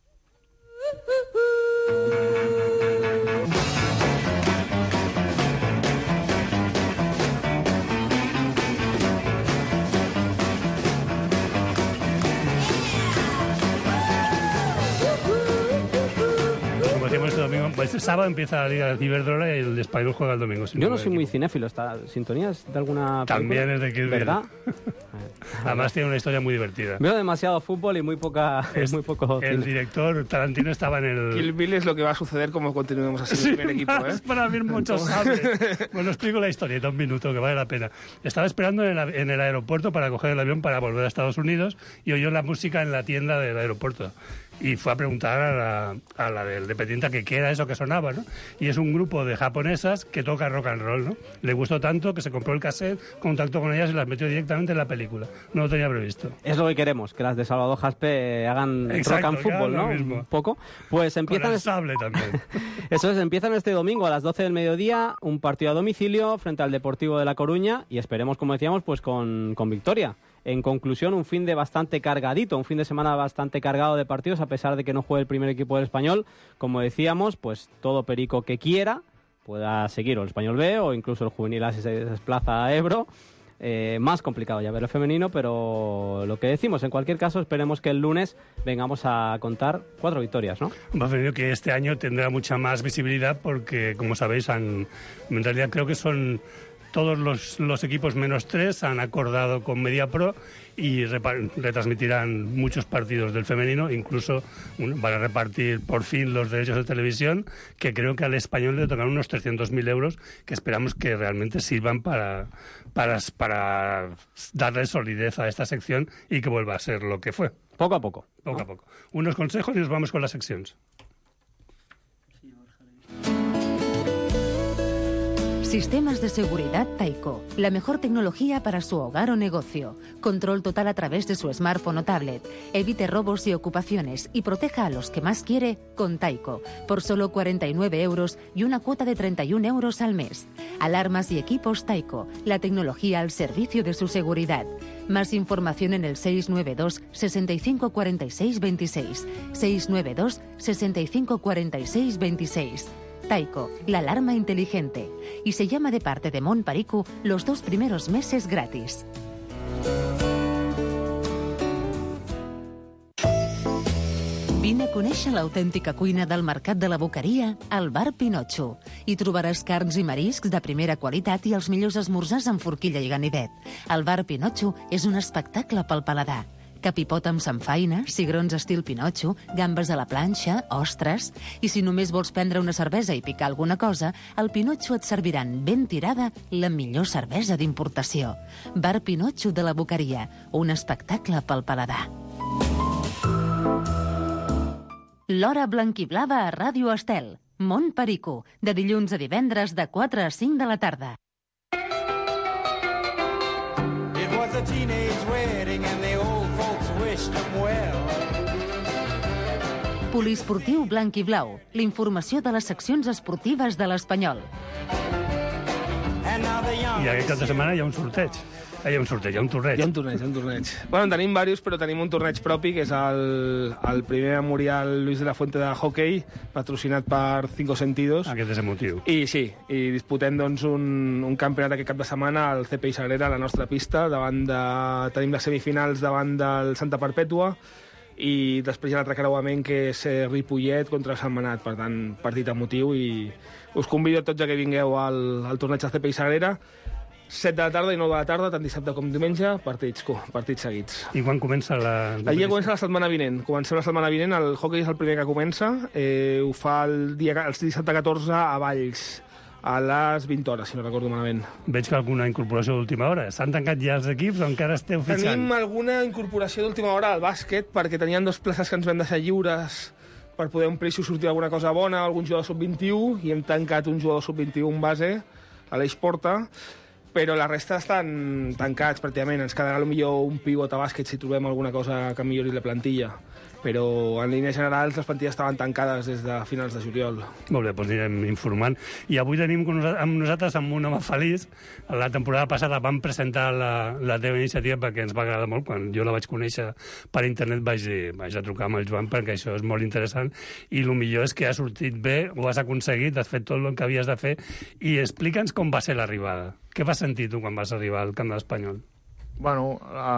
[SPEAKER 4] Este sábado empieza la Liga de Iberdrola y el Español juega el domingo.
[SPEAKER 5] Yo no soy muy cinéfilo. ¿Sintonías de alguna película?
[SPEAKER 4] También es de Kill Bill.
[SPEAKER 5] ¿Verdad?
[SPEAKER 4] Además tiene una historia muy divertida.
[SPEAKER 5] Veo demasiado fútbol y muy poco
[SPEAKER 4] el
[SPEAKER 5] cine.
[SPEAKER 4] Director Tarantino estaba en el...
[SPEAKER 7] Kill Bill es lo que va a suceder como continuemos así en el primer equipo, ¿eh?
[SPEAKER 4] Para ver muchos sables. Bueno, explico la historia en 1 minuto, que vale la pena. Estaba esperando en el aeropuerto para coger el avión para volver a Estados Unidos y oyó la música en la tienda del aeropuerto. y fue a preguntar a la del dependiente que qué era eso que sonaba, ¿no? Y es un grupo de japonesas que toca rock and roll, ¿no? Le gustó tanto que se compró el cassette, contactó con ellas y las metió directamente en la película. No lo tenía previsto.
[SPEAKER 5] Es lo que queremos, que las de Salvador Jaspe hagan rock and fútbol, ¿no? Un poco. Pues empiezan...
[SPEAKER 4] Con el sable también.
[SPEAKER 5] Eso es, empiezan este domingo a las 12 del mediodía, un partido a domicilio frente al Deportivo de La Coruña y esperemos, como decíamos, pues con victoria. En conclusión, un fin de bastante cargadito, un fin de semana bastante cargado de partidos, a pesar de que no juegue el primer equipo del Español. Como decíamos, pues todo perico que quiera pueda seguir o el Español B o incluso el Juvenil A si se desplaza a Ebro. Más complicado ya ver el femenino, pero lo que decimos, en cualquier caso, esperemos que el lunes vengamos a contar 4 victorias, ¿no?
[SPEAKER 4] Va a venir que este año tendrá mucha más visibilidad porque, como sabéis, en realidad creo que son... Todos los equipos menos 3 han acordado con MediaPro y retransmitirán muchos partidos del femenino, incluso van a repartir por fin los derechos de televisión, que creo que al Español le tocan unos 300.000 euros, que esperamos que realmente sirvan para darle solidez a esta sección y que vuelva a ser lo que fue.
[SPEAKER 5] Poco a poco.
[SPEAKER 4] Poco a poco. Unos consejos y nos vamos con las secciones.
[SPEAKER 3] Sistemas de seguridad Tyco. La mejor tecnología para su hogar o negocio. Control total a través de su smartphone o tablet. Evite robos y ocupaciones y proteja a los que más quiere con Tyco. Por solo 49 euros y una cuota de 31 euros al mes. Alarmas y equipos Tyco. La tecnología al servicio de su seguridad. Más información en el 692 65 46 26. 692 65 46 26. Tyco, la alarma inteligente. Y se llama de parte de Montparicu los 2 primeros meses gratis. Vine a conèixer l'autèntica cuina del Mercat de la Boqueria al Bar Pinotxo. Hi trobaràs carns i mariscs de primera qualitat i els millors esmorzars amb forquilla i ganivet. El Bar Pinotxo és un espectacle pel paladar. Capipot amb samfaina, cigrons estil Pinotxo, gambes a la planxa, ostres... I si només vols prendre una cervesa i picar alguna cosa, al Pinotxo et serviran ben tirada la millor cervesa d'importació. Bar Pinotxo de la Boqueria, un espectacle pel paladar. L'Hora Blanquiblava a Ràdio Estel. Montparicu, de dilluns a divendres de 4 a 5 de la tarda.
[SPEAKER 13] It was a teenage wedding and the old folks wished them well.
[SPEAKER 3] Poliesportiu blanc i blau. La informació de les seccions esportives de l'Espanyol.
[SPEAKER 4] I aquest cap de setmana hi ha un sorteig. Hi ha un torneig.
[SPEAKER 7] Hi ha un torneig. Bueno, en tenim diversos, però tenim un torneig propi, que és el primer memorial Luis de la Fuente de hockey, patrocinat per Cinco Sentidos.
[SPEAKER 4] Aquest és el motiu.
[SPEAKER 7] I sí, i disputem doncs, un campionat aquest cap de setmana al CPI Sagrera, a la nostra pista. Tenim les semifinals davant del Santa Perpètua, i després hi ha l'altre creuament, que és Ripollet contra Sentmenat. Per tant, partit emotiu, i us convido a tots a que vingueu al torneig del CPI Sagrera. 7 de la tarda i 9 de la tarda, tant dissabte com diumenge, partits seguits.
[SPEAKER 4] I quan comença la...
[SPEAKER 7] La lliga comença la setmana vinent. Comencem la setmana vinent, el hockey és el primer que comença. Ho fa el dissabte 14 a Valls, a les 20 hores, si no recordo malament.
[SPEAKER 4] Veig que alguna incorporació d'última hora. S'han tancat ja els equips o encara esteu fitxant?
[SPEAKER 7] Tenim alguna incorporació d'última hora al bàsquet, perquè tenien 2 places que ens vam deixar lliures per poder omplir si us sortia alguna cosa bona, algun jugador sub-21, i hem tancat un jugador sub-21 base, a l'Eix Porta, però la resta estan tancats pràcticament. Ens quedarà potser un pivot a bàsquet si trobem alguna cosa que millori la plantilla, però en línies generals les plantilles estaven tancades des de finals de juliol.
[SPEAKER 4] Molt bé, doncs anirem informant. I avui tenim amb nosaltres amb un home feliç. La temporada passada vam presentar la teva iniciativa perquè ens va agradar molt. Quan jo la vaig conèixer per internet vaig a trucar amb el Joan perquè això és molt interessant, i el millor és que ha sortit bé, ho has aconseguit, has fet tot el que havies de fer. I explica'ns com va ser l'arribada. Què vas sentir tu quan vas arribar al camp de l'Espanyol?
[SPEAKER 9] Bueno,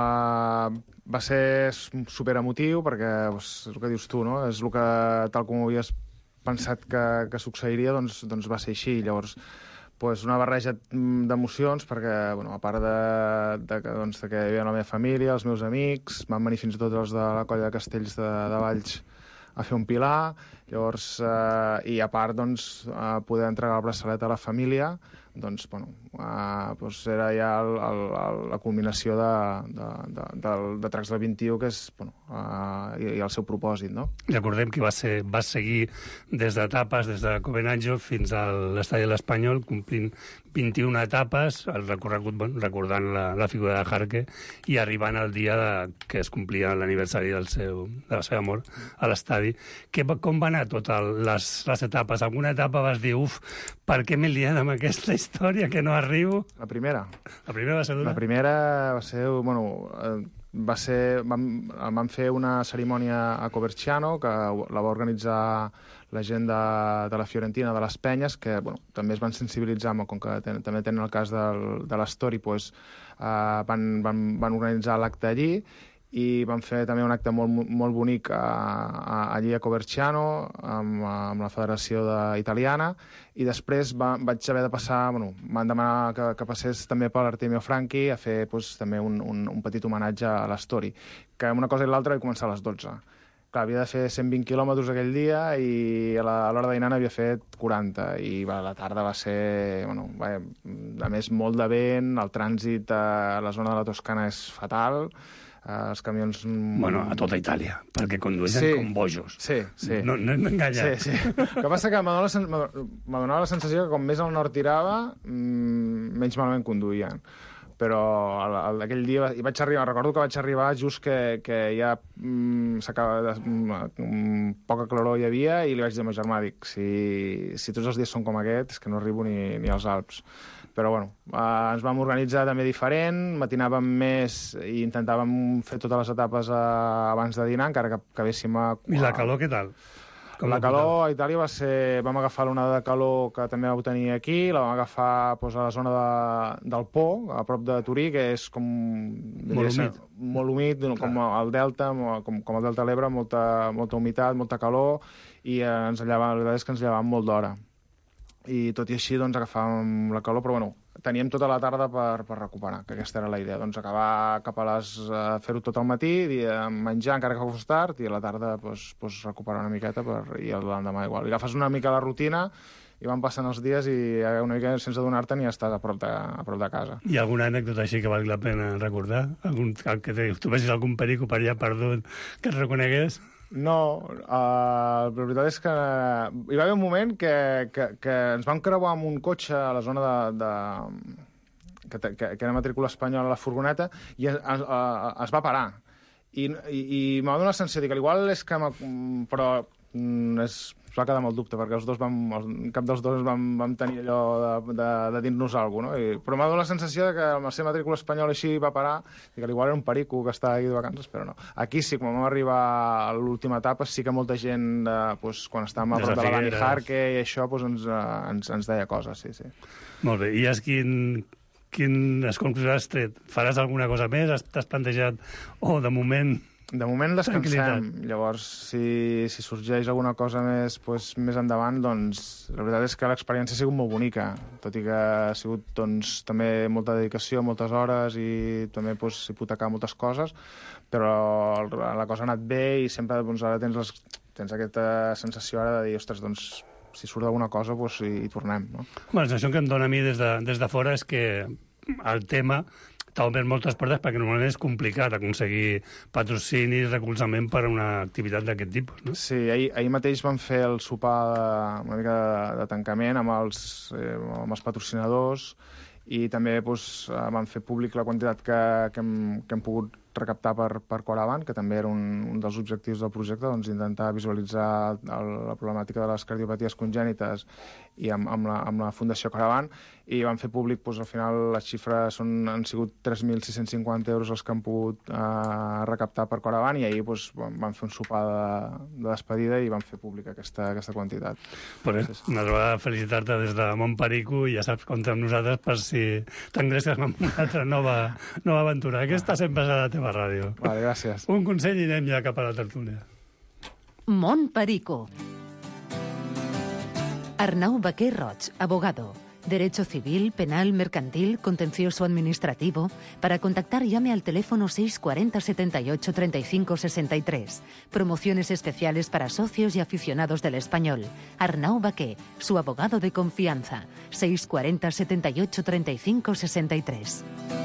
[SPEAKER 9] va ser superemotiu perquè és el que dius tu, no? És el que, tal com ho havies pensat que succeiria, doncs va ser així. Llavors, una barreja d'emocions perquè, a part de que hi havia la meva família, els meus amics, van venir fins i tot els de la colla de castells de Valls a fer un pilar, llavors, i a part, poder entregar el braçalet a la família, doncs, bueno, era ja la culminació de Tracks del 21, que és, bueno, i el seu propòsit, no?
[SPEAKER 4] Recordem que va seguir des d'etapes, des de Copenhague fins a l'estadi de l'Espanyol, complint 21 etapes, el recorregut, bueno, recordant la figura de Jarque, i arribant al dia que es complia l'aniversari de la seva mort a l'estadi. Com va anar totes les etapes? Alguna etapa vas dir, per què m'he liat amb aquesta història que no arribo?
[SPEAKER 9] La primera.
[SPEAKER 4] La primera va ser dura?
[SPEAKER 9] La primera va ser, bueno, vam fer una cerimònia a Coverciano, que la va organitzar la gent de la Fiorentina, de les Penyes, que bueno, també es van sensibilitzar, com que també tenen el cas de l'Astori, doncs, van organitzar l'acte allí, i vam fer també un acte molt bonic allí a Coverciano amb la Federació Italiana, i després vaig haver de passar, bueno, m'han demanat que passés també per l'Artemio Franchi a fer també un petit homenatge a l'Astori, que una cosa i l'altra va començar a les 12. Clar, havia de fer 120 quilòmetres aquell dia i a l'hora de dinar n'havia fet 40, i la tarda va ser, bueno, a més molt de vent, el trànsit a la zona de la Toscana és fatal, els camions...
[SPEAKER 4] Bueno, a tota Itàlia, perquè condueixen com bojos.
[SPEAKER 9] Sí.
[SPEAKER 4] No enganya.
[SPEAKER 9] Sí. El que passa que m'ha donat la sensació que com més al nord tirava, menys malament conduïen. Però aquell dia recordo que vaig arribar just que ja s'acaba poca claror hi havia, i li vaig dir a ma germà, dic, si tots els dies són com aquests, és que no arribo ni als Alps. Però bueno, ens vam organitzar també diferent, matinàvem més i intentàvem fer totes les etapes abans de dinar, encara que acabéssim a...
[SPEAKER 4] I la calor, què tal?
[SPEAKER 9] La calor a Itàlia va ser... Vam agafar l'onada de calor que també vau tenir aquí, la vam agafar a la zona del Po, a prop de Turí, que és com... Molt humit, com el Delta, com el Delta de l'Ebre, molta humitat, molta calor, i la veritat és que ens llevàvem molt d'hora. I tot i així doncs agafàvem la calor, però bueno, teníem tota la tarda per recuperar, que aquesta era la idea, doncs acabar cap a fer-ho tot al matí, menjar encara que fos tard, i a la tarda recuperar una miqueta i l'endemà igual. I agafes una mica la rutina i van passant els dies i una mica sense adonar-te ni estàs a prop de casa.
[SPEAKER 4] Hi ha alguna anècdota així que valgui la pena recordar? Que tu vegis algun perico per allà perdut que et reconegués?
[SPEAKER 9] No, la veritat és que hi va haver un moment que ens vam creuar amb un cotxe a la zona que era matrícula espanyola a la furgoneta, i es va parar. I m'ha donat la sensació que igual és que... Però es va quedar amb el dubte, perquè cap dels dos vam tenir allò de dir-nos alguna cosa, no? Però m'ha donat la sensació que amb la seva matrícula espanyola així va parar, i que igual era un perico que estava aquí de vacances, però no. Aquí sí, quan vam arribar a l'última etapa, sí que molta gent, quan estàvem a prop de la Dani Jarque i això, ens deia coses, sí.
[SPEAKER 4] Molt bé, i quines conclusions has tret? Faràs alguna cosa més? T'has plantejat, de moment...
[SPEAKER 9] De moment descansem. Llavors, si sorgeix alguna cosa més endavant, doncs la veritat és que l'experiència ha sigut molt bonica, tot i que ha sigut també molta dedicació, moltes hores, i també hipotecar moltes coses, però la cosa ha anat bé, i sempre ara tens aquesta sensació ara de dir, ostres, doncs si surt alguna cosa hi tornem, no?
[SPEAKER 4] La sensació que em dona a mi des de fora és que el tema t'ha obert moltes portes, perquè normalment és complicat aconseguir patrocinis, recolzament per a una activitat d'aquest tipus, no?
[SPEAKER 9] Sí, ahir mateix vam fer el sopar una mica de tancament amb els patrocinadors, i també vam fer públic la quantitat que hem pogut recaptar per Coravant, que també era un dels objectius del projecte, doncs intentar visualitzar la problemàtica de les cardiopaties congènites i amb la Fundació Coravant, i vam fer públic, al final les xifres han sigut 3.650 euros els que han pogut recaptar per Coravant, i ahir vam fer un sopar de despedida i vam fer públic aquesta quantitat.
[SPEAKER 4] Una vegada felicitar-te des de Montperico, i ja saps, compta amb nosaltres per si t'engresques amb una altra nova aventura. Aquesta sempre serà la teva ràdio.
[SPEAKER 9] Vale, gràcies.
[SPEAKER 4] Un consell i anem ja cap a la tertúlia.
[SPEAKER 3] Montperico. Arnau Baquer Roig, abogado. Derecho civil, penal, mercantil, contencioso administrativo. Para contactar llame al teléfono 640 78 35 63. Promociones especiales para socios y aficionados del Español. Arnau Baqué, su abogado de confianza. 640 78 35 63.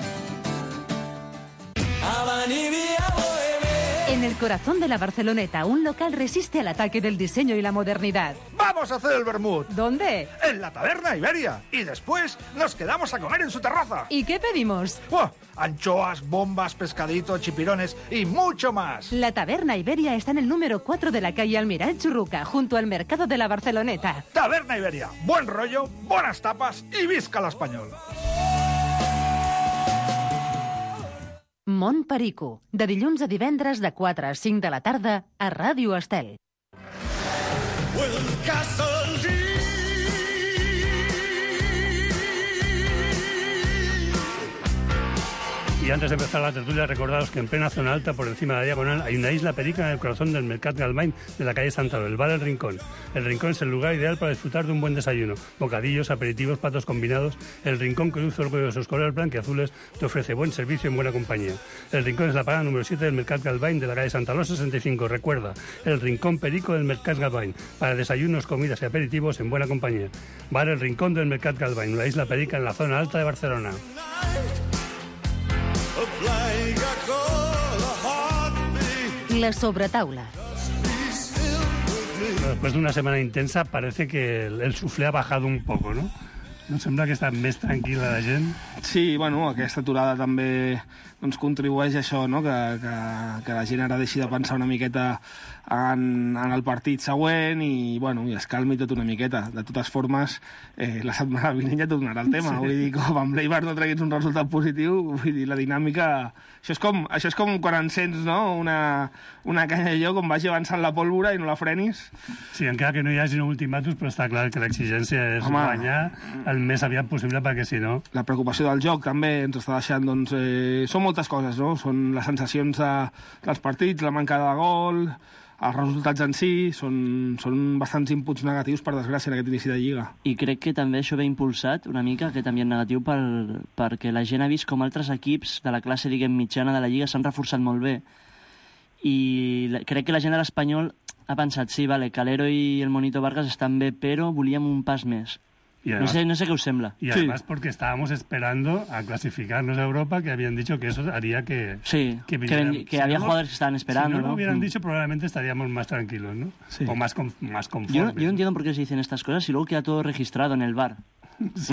[SPEAKER 3] En el corazón de la Barceloneta, un local resiste al ataque del diseño y la modernidad.
[SPEAKER 10] ¡Vamos a hacer el vermut!
[SPEAKER 3] ¿Dónde?
[SPEAKER 10] En la Taberna Iberia. Y después nos quedamos a comer en su terraza.
[SPEAKER 3] ¿Y qué pedimos?
[SPEAKER 10] ¡Buah! Anchoas, bombas, pescadito, chipirones y mucho más.
[SPEAKER 3] La Taberna Iberia está en el número 4 de la calle Almirall Churruca, junto al mercado de la Barceloneta.
[SPEAKER 10] Taberna Iberia. Buen rollo, buenas tapas y visca l'espanyol.
[SPEAKER 3] Mont Perico, de dilluns a divendres de 4 a 5 de la tarda a Ràdio Estel.
[SPEAKER 4] Y antes de empezar la tertulia, recordaros que en plena zona alta, por encima de la diagonal, hay una isla perica en el corazón del Mercat Galvany de la calle Santaro, el bar El Rincón. El Rincón es el lugar ideal para disfrutar de un buen desayuno. Bocadillos, aperitivos, platos combinados. El Rincón, que luce orgullo de sus colores blanquiazules, te ofrece buen servicio en buena compañía. El Rincón es la parada número 7 del Mercat Galvany de la calle Santa Rosa 65. Recuerda, el Rincón perico del Mercat Galvany, para desayunos, comidas y aperitivos en buena compañía. Bar El Rincón del Mercat Galvany, la isla perica en la zona alta de Barcelona.
[SPEAKER 3] La sobretaula.
[SPEAKER 4] Después de una semana intensa parece que el suflé ha bajado un poco, no? No sembla que està més tranquil·la la gent?
[SPEAKER 7] Sí, bueno, aquesta aturada també doncs, contribueix a això, no? que la gent ara deixi de pensar una miqueta en el partit següent i, bueno, i es calmi tot una miqueta. De totes formes, la setmana vinent ja tornarà el tema. Sí. Vull dir, com amb l'Eibar no treguis un resultat positiu, vull dir, la dinàmica... Això és com quan encens, no? una canya de lloc on vagi avançant la pólvora i no la frenis.
[SPEAKER 4] Sí, encara que no hi hagi ultimàtums, però està clar que l'exigència és guanyar el més aviat possible, perquè si no...
[SPEAKER 7] La preocupació del joc també ens està deixant, doncs... Són moltes coses, no? Són les sensacions dels partits, la mancada de gol, els resultats en si, són bastants inputs negatius, per desgràcia, en aquest inici de Lliga.
[SPEAKER 8] I crec que també això ve impulsat una mica, aquest ambient negatiu, perquè la gent ha vist com altres equips de la classe, diguem, mitjana de la Lliga s'han reforçat molt bé. I crec que la gent de l'Espanyol ha pensat, sí, vale, Calero i el Monito Vargas estan bé, però volíem un pas més. Además, no sé qué os sembla.
[SPEAKER 4] Y además porque estábamos esperando a clasificarnos a Europa, que habían dicho que eso haría que...
[SPEAKER 8] Sí, que había jugadores que estaban esperando.
[SPEAKER 4] Si no lo hubieran dicho, probablemente estaríamos más tranquilos, ¿no? Sí. O más conformes.
[SPEAKER 8] Yo no entiendo por qué se dicen estas cosas y luego queda todo registrado en el VAR.
[SPEAKER 5] Sí.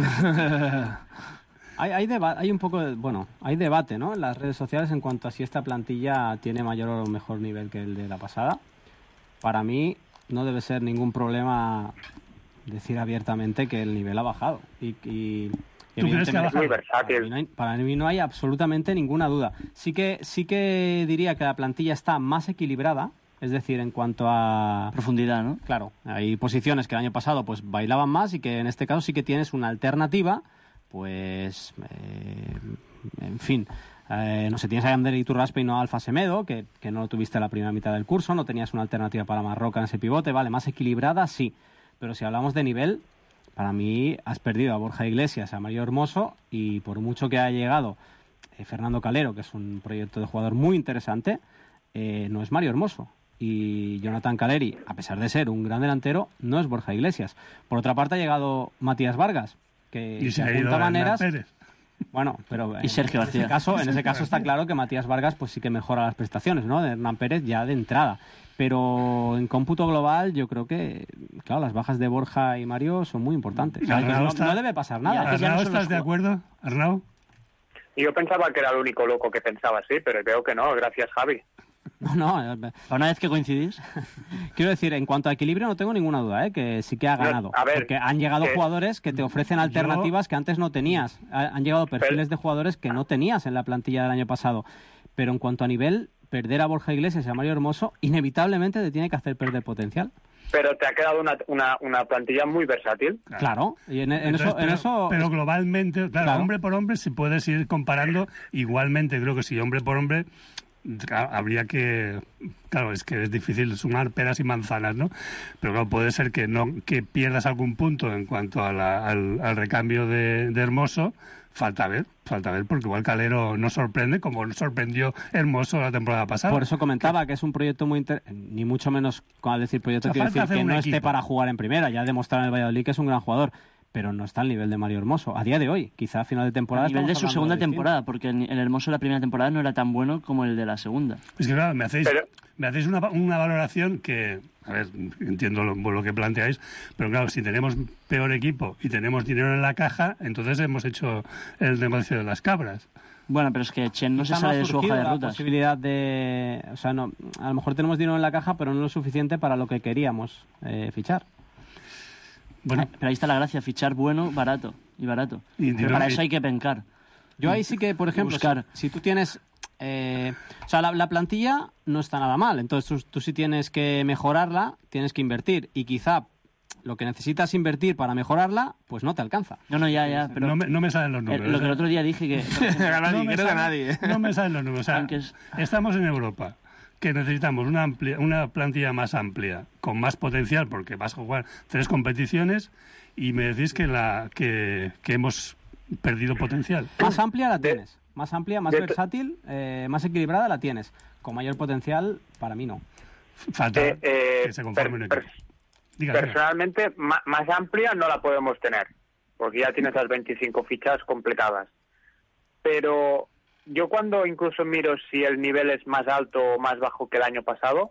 [SPEAKER 5] Hay un poco hay debate, ¿no? En las redes sociales en cuanto a si esta plantilla tiene mayor o mejor nivel que el de la pasada. Para mí no debe ser ningún problema decir abiertamente que el nivel ha bajado. Y
[SPEAKER 4] ¿Tú crees que ha bajado?
[SPEAKER 12] Muy versátil.
[SPEAKER 5] Para mí no hay absolutamente ninguna duda. Sí que diría que la plantilla está más equilibrada, es decir, en cuanto a
[SPEAKER 8] profundidad, ¿no?
[SPEAKER 5] Claro, hay posiciones que el año pasado pues bailaban más y que en este caso sí que tienes una alternativa, pues en fin. No sé, tienes a Ander Iturraspe y no a Alfa Semedo, que no lo tuviste en la primera mitad del curso, no tenías una alternativa para Marroca en ese pivote, vale, más equilibrada, sí. Pero si hablamos de nivel, para mí has perdido a Borja Iglesias, a Mario Hermoso, y por mucho que haya llegado Fernando Calero, que es un proyecto de jugador muy interesante, no es Mario Hermoso. Y Jonathan Caleri, a pesar de ser un gran delantero, no es Borja Iglesias. Por otra parte ha llegado Matías Vargas, que
[SPEAKER 4] y se apunta maneras...
[SPEAKER 5] Bueno, pero
[SPEAKER 8] y Sergio García.
[SPEAKER 5] En ese caso está claro que Matías Vargas pues sí que mejora las prestaciones, ¿no? De Hernán Pérez ya de entrada. Pero en cómputo global yo creo que, claro, las bajas de Borja y Mario son muy importantes. O sea, no debe pasar nada.
[SPEAKER 4] Arnau, ¿estás de acuerdo, Arnau?
[SPEAKER 12] Yo pensaba que era el único loco que pensaba así, pero veo que no. Gracias, Javi.
[SPEAKER 5] No,
[SPEAKER 8] una vez que coincidís.
[SPEAKER 5] Quiero decir, en cuanto a equilibrio no tengo ninguna duda, que sí que ha ganado. Porque han llegado jugadores que te ofrecen alternativas que antes no tenías. Han llegado perfiles de jugadores que no tenías en la plantilla del año pasado. Pero en cuanto a nivel, perder a Borja Iglesias y a Mario Hermoso inevitablemente te tiene que hacer perder potencial.
[SPEAKER 12] Pero te ha quedado una plantilla muy versátil.
[SPEAKER 5] Claro, y en eso...
[SPEAKER 4] Pero globalmente, claro, hombre por hombre, si puedes ir comparando, igualmente creo que sí, hombre por hombre... habría que... Claro, es que es difícil sumar peras y manzanas, ¿no? Pero claro, puede ser que pierdas algún punto en cuanto al recambio de Hermoso. Falta ver, porque igual Calero no sorprende como sorprendió Hermoso la temporada pasada.
[SPEAKER 5] Por eso comentaba que es un proyecto muy ni mucho menos, al decir proyecto, quiero decir que no esté para jugar en primera. Ya ha demostrado en el Valladolid que es un gran jugador, pero no está al nivel de Mario Hermoso a día de hoy. Quizá a final de temporada.
[SPEAKER 8] A nivel de su segunda temporada, porque el Hermoso de la primera temporada no era tan bueno como el de la segunda.
[SPEAKER 4] Es que claro, me hacéis una valoración que, a ver, entiendo lo que planteáis, pero claro, si tenemos peor equipo y tenemos dinero en la caja, entonces hemos hecho el negocio de las cabras.
[SPEAKER 8] Bueno, pero es que Chen no se sale de su hoja de rutas.
[SPEAKER 5] La posibilidad de... O sea, no, a lo mejor tenemos dinero en la caja, pero no lo suficiente para lo que queríamos fichar.
[SPEAKER 4] Bueno,
[SPEAKER 8] pero ahí está la gracia, fichar bueno, barato. Pero para eso hay que pencar.
[SPEAKER 5] Yo ahí sí que, por ejemplo, si tú tienes... o sea, la plantilla no está nada mal. Entonces tú sí tienes que mejorarla, tienes que invertir. Y quizá lo que necesitas invertir para mejorarla, pues no te alcanza.
[SPEAKER 8] No, ya. Pero
[SPEAKER 4] no me salen los números.
[SPEAKER 8] Lo que el otro día dije que...
[SPEAKER 4] No me salen los números. O sea, estamos en Europa, que necesitamos una plantilla más amplia, con más potencial, porque vas a jugar 3 competiciones, y me decís que hemos perdido potencial.
[SPEAKER 5] Más amplia la tienes. Más amplia, más versátil, más equilibrada la tienes. Con mayor potencial, para mí no.
[SPEAKER 4] Falta que se conforme un equipo.
[SPEAKER 12] Personalmente, más amplia no la podemos tener, porque ya tienes las 25 fichas completadas. Pero yo cuando incluso miro si el nivel es más alto o más bajo que el año pasado,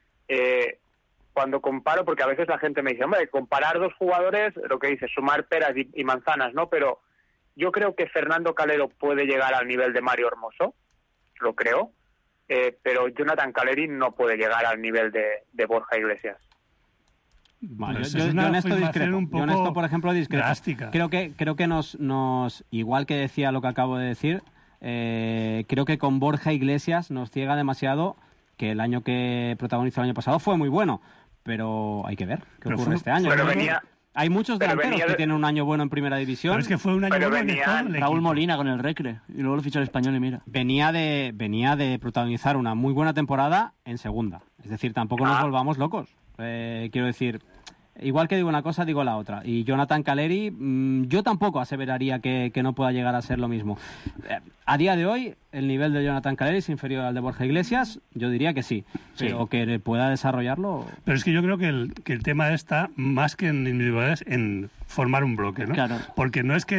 [SPEAKER 12] cuando comparo, porque a veces la gente me dice, hombre, comparar 2 jugadores, lo que dice, sumar peras y manzanas, ¿no? Pero yo creo que Fernando Calero puede llegar al nivel de Mario Hermoso, lo creo, pero Jonathan Caleri no puede llegar al nivel de Borja Iglesias.
[SPEAKER 5] Vale, yo en esto discrepo. Yo en esto, por ejemplo, discrepo.
[SPEAKER 4] Drástica.
[SPEAKER 5] Creo que nos igual que decía lo que acabo de decir, creo que con Borja Iglesias nos ciega demasiado, que el año que protagonizó el año pasado fue muy bueno, pero hay que ver qué ocurre este año. Hay muchos delanteros que tienen un año bueno en primera división.
[SPEAKER 4] Pero es que fue un año bueno de todo el
[SPEAKER 8] Raúl
[SPEAKER 4] equipo.
[SPEAKER 8] Molina con el Recre, y luego lo fichó el Español y mira.
[SPEAKER 5] Venía de protagonizar una muy buena temporada en segunda. Es decir, tampoco nos volvamos locos. Quiero decir, igual que digo una cosa, digo la otra. Y Jonathan Caleri, yo tampoco aseveraría que no pueda llegar a ser lo mismo. A día de hoy, el nivel de Jonathan Caleri es inferior al de Borja Iglesias. Yo diría que sí, pero que pueda desarrollarlo...
[SPEAKER 4] Pero es que yo creo que el tema está, más que en individualidades, en formar un bloque, ¿no?
[SPEAKER 8] Claro.
[SPEAKER 4] Porque no es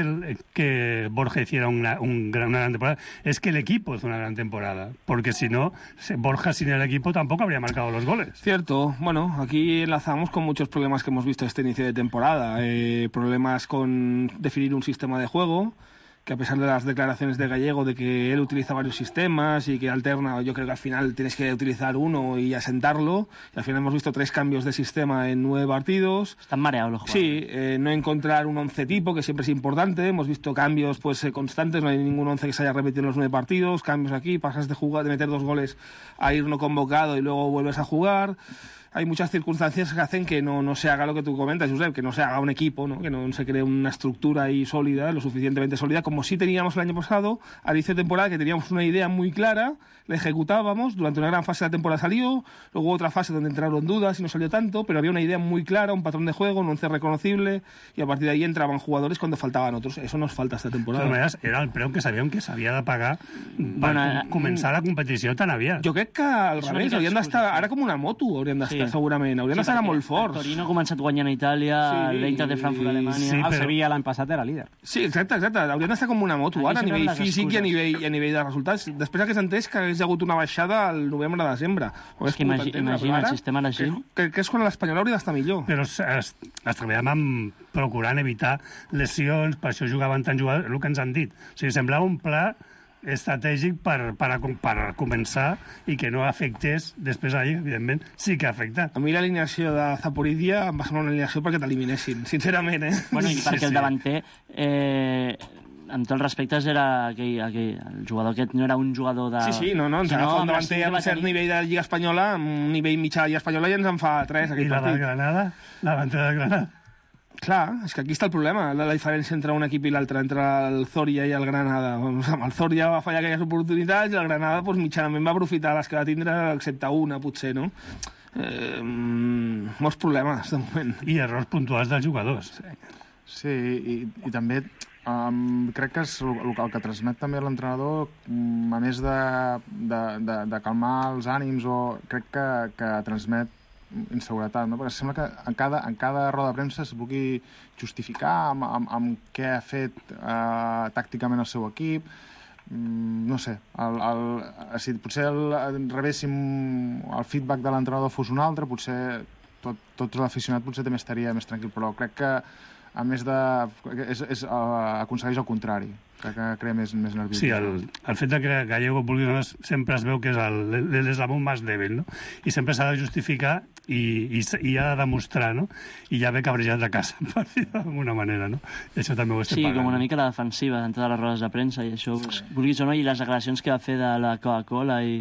[SPEAKER 4] que Borja hiciera una gran temporada, es que el equipo hizo una gran temporada. Porque si no, Borja sin el equipo tampoco habría marcado los goles.
[SPEAKER 7] Cierto. Bueno, aquí enlazamos con muchos problemas que hemos visto este inicio de temporada. Problemas con definir un sistema de juego, que a pesar de las declaraciones de Gallego de que él utiliza varios sistemas y que alterna, yo creo que al final tienes que utilizar uno y asentarlo, y al final hemos visto 3 cambios de sistema en 9 partidos.
[SPEAKER 8] Están mareados los jugadores.
[SPEAKER 7] Sí, no encontrar un 11 tipo, que siempre es importante. Hemos visto cambios constantes, no hay ningún 11 que se haya repetido en los 9 partidos, cambios aquí, pasas de meter 2 goles a ir no convocado y luego vuelves a jugar. Hay muchas circunstancias que hacen que no se haga lo que tú comentas, Josep, que no se haga un equipo, ¿no? Que no se cree una estructura ahí sólida, lo suficientemente sólida, como sí teníamos el año pasado, al inicio de temporada, que teníamos una idea muy clara, la ejecutábamos, durante una gran fase de la temporada salió, luego otra fase donde entraron dudas y no salió tanto, pero había una idea muy clara, un patrón de juego, un 11 reconocible, y a partir de ahí entraban jugadores cuando faltaban otros. Eso nos falta esta temporada.
[SPEAKER 4] De totes maneres, era el preu que sabíem que s'havia de pagar per començar la competició tan aviat.
[SPEAKER 7] Jo crec que al revés, haurien d'estar, ara com una moto haurien d'estar, segurament, haurien d'estar molt forts.
[SPEAKER 8] Torino ha començat guanyant a Itàlia, l'Eintracht de Frankfurt a Alemanya...
[SPEAKER 5] Sí, el Sevilla l'any passat era líder.
[SPEAKER 7] Sí, exacte, haurien d'estar com una moto ara, a nivell físic i a nivell de resultats. Després hagués entès que hagués hagut una baixada al novembre-desembre.
[SPEAKER 8] És que imagina el sistema així.
[SPEAKER 7] Que és quan l'Espanyol hauria d'estar millor.
[SPEAKER 4] Però es treballàvem procurant evitar lesions, per això jugaven tant jugadors, el que ens han dit. O sigui, semblava un pla estratègic per començar i que no afectés després ahir, evidentment, sí que ha afectat.
[SPEAKER 7] A mi l'alineació de Zaporizhia em va semblar una alineació perquè t'eliminessin, sincerament,
[SPEAKER 8] Bueno, i perquè el davanter, amb tots els respectes, era el jugador aquest no era un jugador de...
[SPEAKER 7] Sí, no, ens agafa un davanter amb cert nivell de Lliga Espanyola, amb un nivell mitjà de Lliga Espanyola, i ens en fa 3 aquell partit.
[SPEAKER 4] I la del Granada? La davantera del Granada?
[SPEAKER 7] Clar, és que aquí està el problema, la diferència entre un equip i l'altre, entre el Zoria i el Granada. El Zoria va fallar aquelles oportunitats i el Granada mitjanament va aprofitar les que va tindre, excepte una, potser, no? Molts problemes, de moment.
[SPEAKER 4] I errors puntuals dels jugadors.
[SPEAKER 9] Sí, i també crec que és el que transmet també l'entrenador, a més de calmar els ànims, crec que transmet inseguretat, no? Perquè sembla que en cada roda de premsa es vulgui justificar amb què ha fet tàcticament el seu equip. No sé, si potser rebéssim el feedback de l'entrenador fos un altre, potser tot l'aficionat potser també estaria més tranquil, però crec que a més aconsegueix el contrari, que crea més nerviositat.
[SPEAKER 4] Sí, el fet que Gallego vulgui sempre es veu que és l'eslabó més dèbil, no? I sempre s'ha de justificar i ha de demostrar, no? I ja ve cabrejat de casa, per dir d'alguna manera, no? I això també ho estem pagant.
[SPEAKER 8] Sí, com una mica la defensiva en totes les rodes de premsa i això, vulguis o no, i les declaracions que va fer de la Coca-Cola i...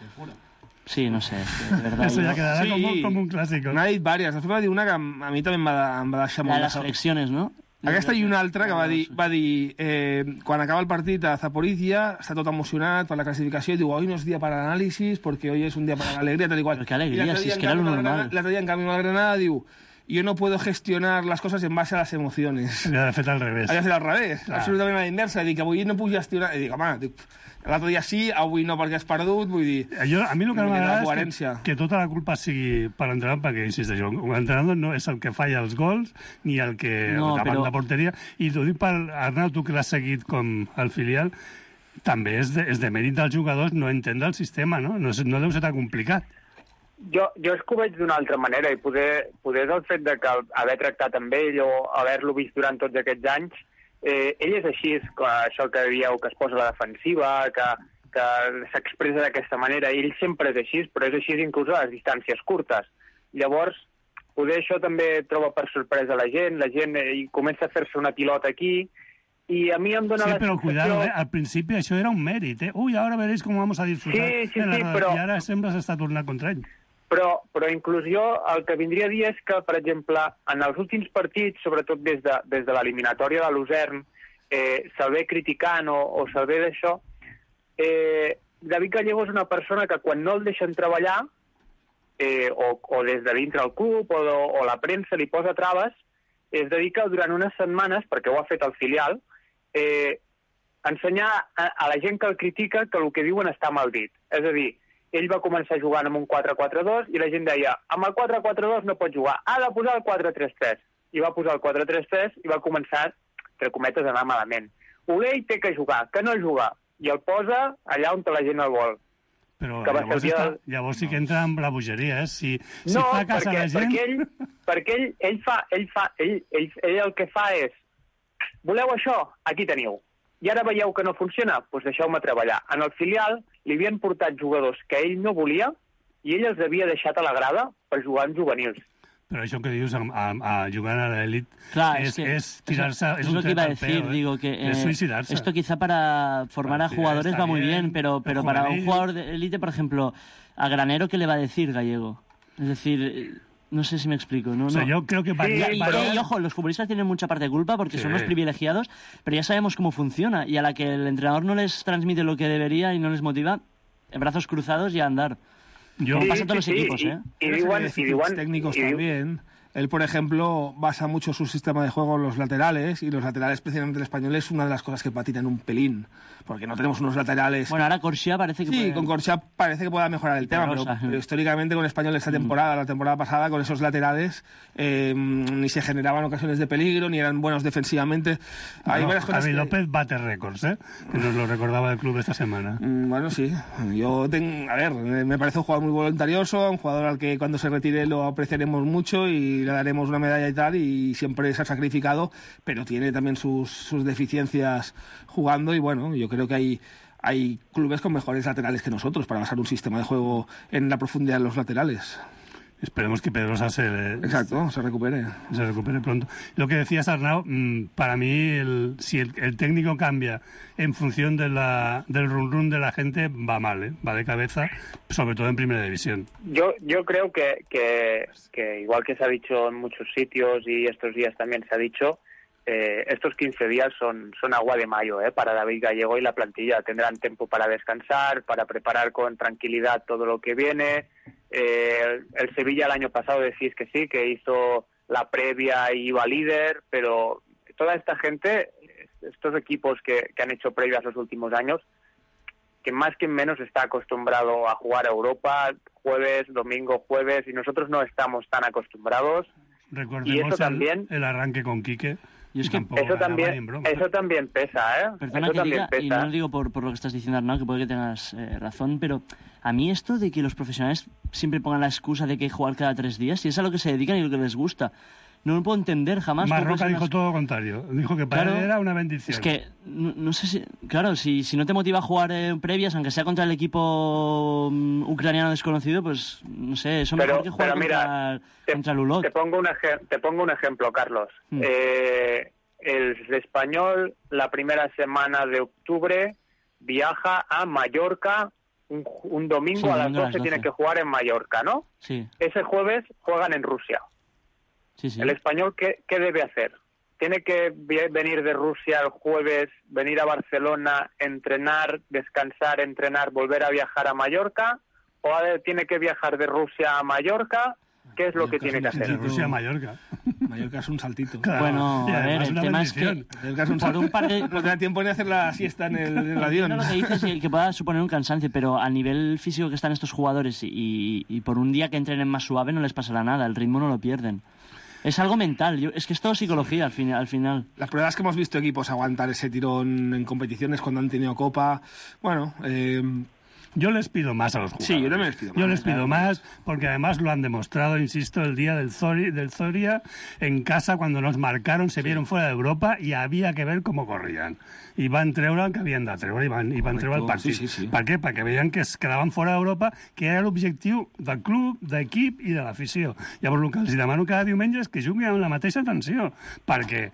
[SPEAKER 8] Sí, no sé, de verdad.
[SPEAKER 4] Eso ya quedará como un clásico.
[SPEAKER 7] N'ha dit vàries. De fet, va dir una que a mi també em va deixar molt...
[SPEAKER 8] La de les eleccions, no?
[SPEAKER 7] Aquesta i una altra que va dir quan acaba el partit a Zaporizhia, està tot emocionat per la classificació i diu, hoy no es día para el análisis porque hoy es un día para la alegría, tal y cual.
[SPEAKER 8] Pero qué alegría, si es que era lo normal.
[SPEAKER 7] L'altre dia, en canvi, amb el Granada, diu, yo no puedo gestionar las cosas en base a las emociones.
[SPEAKER 4] Ja de fet al revés.
[SPEAKER 7] Ha de fet al revés, absolutament a la inversa. Dic, avui no puc gestionar... I dic, home, l'altre dia sí, avui no perquè has perdut, vull dir...
[SPEAKER 4] A mi el que m'agrada és que tota la culpa sigui per l'entrenador, perquè, insisteixo, l'entrenador no és el que falla els gols, ni el que davant de porteria, i t'ho dic per Arnau, tu que l'has seguit com el filial, també és de mèrit dels jugadors no entendre el sistema, no? No deu ser tan complicat.
[SPEAKER 12] Jo és que ho veig d'una altra manera, i poder és el fet de que haver tractat amb ell o haver-lo vist durant tots aquests anys, ell és així, això que dieu, que es posa a la defensiva, que s'expressa d'aquesta manera. Ell sempre és així, però és així inclús a les distàncies curtes. Llavors, poder això també troba per sorpresa la gent comença a fer-se una pilota aquí, i a mi em dona la sensació...
[SPEAKER 4] Sí, però cuidado, al principi això era un mèrit, Ahora veréis cómo vamos a disfrutar.
[SPEAKER 12] Sí, però...
[SPEAKER 4] I ara sempre s'està tornant contra ell.
[SPEAKER 12] Però inclús jo el que vindria a dir és que, per exemple, en els últims partits, sobretot des de l'eliminatòria de Luzern, se'l ve criticant o se'l ve d'això, David Gallego és una persona que quan no el deixen treballar, o des de dintre el club o la premsa li posa traves, es dedica durant unes setmanes, perquè ho ha fet al filial, ensenyar a la gent que el critica que el que diuen està mal dit. És a dir, ell va començar jugant amb un 4-4-2 i la gent deia, amb el 4-4-2 no pot jugar, ha de posar el 4-3-3. I va posar el 4-3-3 i va començar, entre cometes, a anar malament. Olell té que jugar, que no juga, i el posa allà on la gent el vol.
[SPEAKER 4] Però llavors sí que entra amb la bogeria, Si fa cas a la gent...
[SPEAKER 12] Perquè ell el que fa és, voleu això? Aquí teniu. I ara veieu que no funciona? Doncs deixeu-me treballar. En el filial li havien portat jugadors que ell no volia i ell els havia deixat a la grada per jugar en juvenils.
[SPEAKER 4] Però això que dius, jugar a l'elit, es tirarse...
[SPEAKER 8] Es lo que iba a decir, digo que...
[SPEAKER 4] es suicidarse.
[SPEAKER 8] Esto quizá para formar a jugadores va muy bien, pero para un jugador de élite, por ejemplo, a Granero, ¿qué le va a decir Gallego? Es decir... No sé si me explico, ¿no?
[SPEAKER 4] O sea, yo creo que...
[SPEAKER 8] Y ojo, los futbolistas tienen mucha parte de culpa porque son los privilegiados, pero ya sabemos cómo funciona. Y a la que el entrenador no les transmite lo que debería y no les motiva, brazos cruzados y a andar. Pasa a todos los equipos,
[SPEAKER 7] Y los técnicos también. Él, por ejemplo, basa mucho su sistema de juego en los laterales, y los laterales, especialmente el español, es una de las cosas que patinan un pelín, porque no tenemos unos laterales...
[SPEAKER 8] Bueno, ahora Corsia parece que
[SPEAKER 7] Sí, con Corsia parece que pueda mejorar el tema, pero históricamente con el español esta temporada, la temporada pasada, con esos laterales, ni se generaban ocasiones de peligro, ni eran buenos defensivamente. Hay varias cosas
[SPEAKER 4] Javi López bate récords, que nos lo recordaba el club esta semana.
[SPEAKER 7] Bueno, sí. Me parece un jugador muy voluntarioso, un jugador al que cuando se retire lo apreciaremos mucho y le daremos una medalla y tal, y siempre se ha sacrificado, pero tiene también sus deficiencias jugando, y bueno, yo creo que hay clubes con mejores laterales que nosotros para basar un sistema de juego en la profundidad de los laterales.
[SPEAKER 4] Esperemos que Pedrosa se
[SPEAKER 7] recupere.
[SPEAKER 4] Se recupere pronto. Lo que decías, Arnau, para mí, si el técnico cambia en función del run de la gente, va mal, ¿eh? Va de cabeza, sobre todo en Primera División.
[SPEAKER 12] Yo creo que igual que se ha dicho en muchos sitios y estos días también se ha dicho, estos 15 días son agua de mayo para David Gallego y la plantilla. Tendrán tiempo para descansar, para preparar con tranquilidad todo lo que viene. El Sevilla el año pasado decís que sí, que hizo la previa y iba líder, pero toda esta gente, estos equipos que han hecho previas los últimos años, que más que menos está acostumbrado a jugar a Europa jueves, domingo, jueves, y nosotros no estamos tan acostumbrados.
[SPEAKER 4] Recordemos
[SPEAKER 12] y eso también,
[SPEAKER 4] el arranque con Quique.
[SPEAKER 8] Y es que
[SPEAKER 12] eso también pesa,
[SPEAKER 8] Perdona
[SPEAKER 12] eso
[SPEAKER 8] que
[SPEAKER 12] también
[SPEAKER 8] diga,
[SPEAKER 12] pesa.
[SPEAKER 8] y no lo digo por lo que estás diciendo, Arnau, que puede que tengas razón, pero a mí esto de que los profesionales siempre pongan la excusa de que hay que jugar cada 3 días, si es a lo que se dedican y lo que les gusta, no lo puedo entender jamás.
[SPEAKER 4] Marroca dijo todo lo contrario. Dijo que para él era una bendición.
[SPEAKER 8] Es que, no sé si... Claro, si no te motiva a jugar previas, aunque sea contra el equipo ucraniano desconocido, pues, no sé, eso mejor que jugar contra Lulot.
[SPEAKER 12] Te pongo un ejemplo, Carlos. El Español, la primera semana de octubre, viaja a Mallorca. Un domingo a las 12 tiene que jugar en Mallorca, ¿no?
[SPEAKER 8] Sí.
[SPEAKER 12] Ese jueves juegan en Rusia.
[SPEAKER 8] Sí.
[SPEAKER 12] El Español, ¿qué debe hacer? ¿Tiene que venir de Rusia el jueves, venir a Barcelona, entrenar, descansar, entrenar, volver a viajar a Mallorca? ¿O tiene que viajar de Rusia a Mallorca? ¿Qué es lo que tiene que hacer?
[SPEAKER 4] De Rusia a Mallorca.
[SPEAKER 7] Mallorca es un saltito.
[SPEAKER 8] Claro. Bueno, a ver, el tema es que
[SPEAKER 7] por un par de... No te da tiempo ni hacer la siesta en el avión.
[SPEAKER 8] No, lo que dices es que pueda suponer un cansancio, pero a nivel físico que están estos jugadores y por un día que entrenen más suave no les pasará nada, el ritmo no lo pierden. Es algo mental, es que es todo psicología al final.
[SPEAKER 7] Las pruebas que hemos visto equipos aguantar ese tirón en competiciones cuando han tenido Copa, bueno...
[SPEAKER 4] Yo les pido más a los jugadores.
[SPEAKER 7] Sí, yo también les pido más.
[SPEAKER 4] Yo les pido más porque además lo han demostrado, insisto, el día del Zoria en casa cuando nos marcaron, se vieron fuera de Europa y había que ver cómo corrían. I van treure el que havien de treure i van treure el partit.
[SPEAKER 7] Sí.
[SPEAKER 4] Per què? Perquè veien que es quedaven fora d'Europa, que era l'objectiu del club, d'equip i de l'afició. Llavors el que els demano cada diumenge és que juguin amb la mateixa tensió, perquè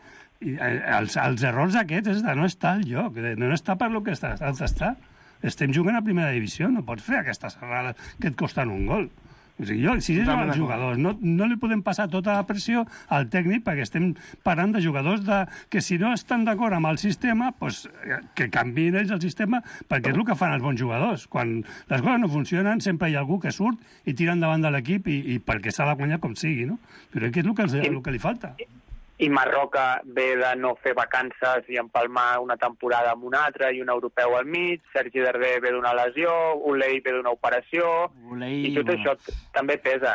[SPEAKER 4] els errors aquests és de no estar al lloc, de no estar per lo que has d'estar. Estem jugant a primera divisió, no pots fer aquestes errades que et costen un gol. O sigui, si els jugadors no li podem passar tota la pressió al tècnic perquè estem parlant de jugadors que si no estan d'acord amb el sistema, pues, que canviïn ells el sistema perquè és el que fan els bons jugadors. Quan les coses no funcionen sempre hi ha algú que surt i tira endavant de l'equip i perquè s'ha de guanyar com sigui, no? Però aquí és el que li falta.
[SPEAKER 12] I Marroca ve de no fer vacances i empalmar una temporada amb una altra i un europeu al mig, Sergi Darder ve d'una lesió, Ulei ve d'una operació, i tot això també pesa,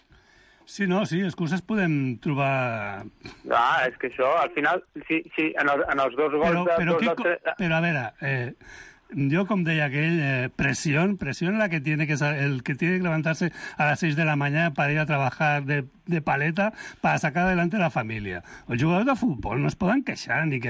[SPEAKER 4] Sí, excuses podem trobar...
[SPEAKER 12] És que això, al final, sí, en els dos gols...
[SPEAKER 4] Però a veure... Yo, como decía aquel, presión la que tiene el que tiene que levantarse a las 6 de la mañana para ir a trabajar de paleta para sacar adelante la familia. Els jugadors de futbol no es poden queixar ni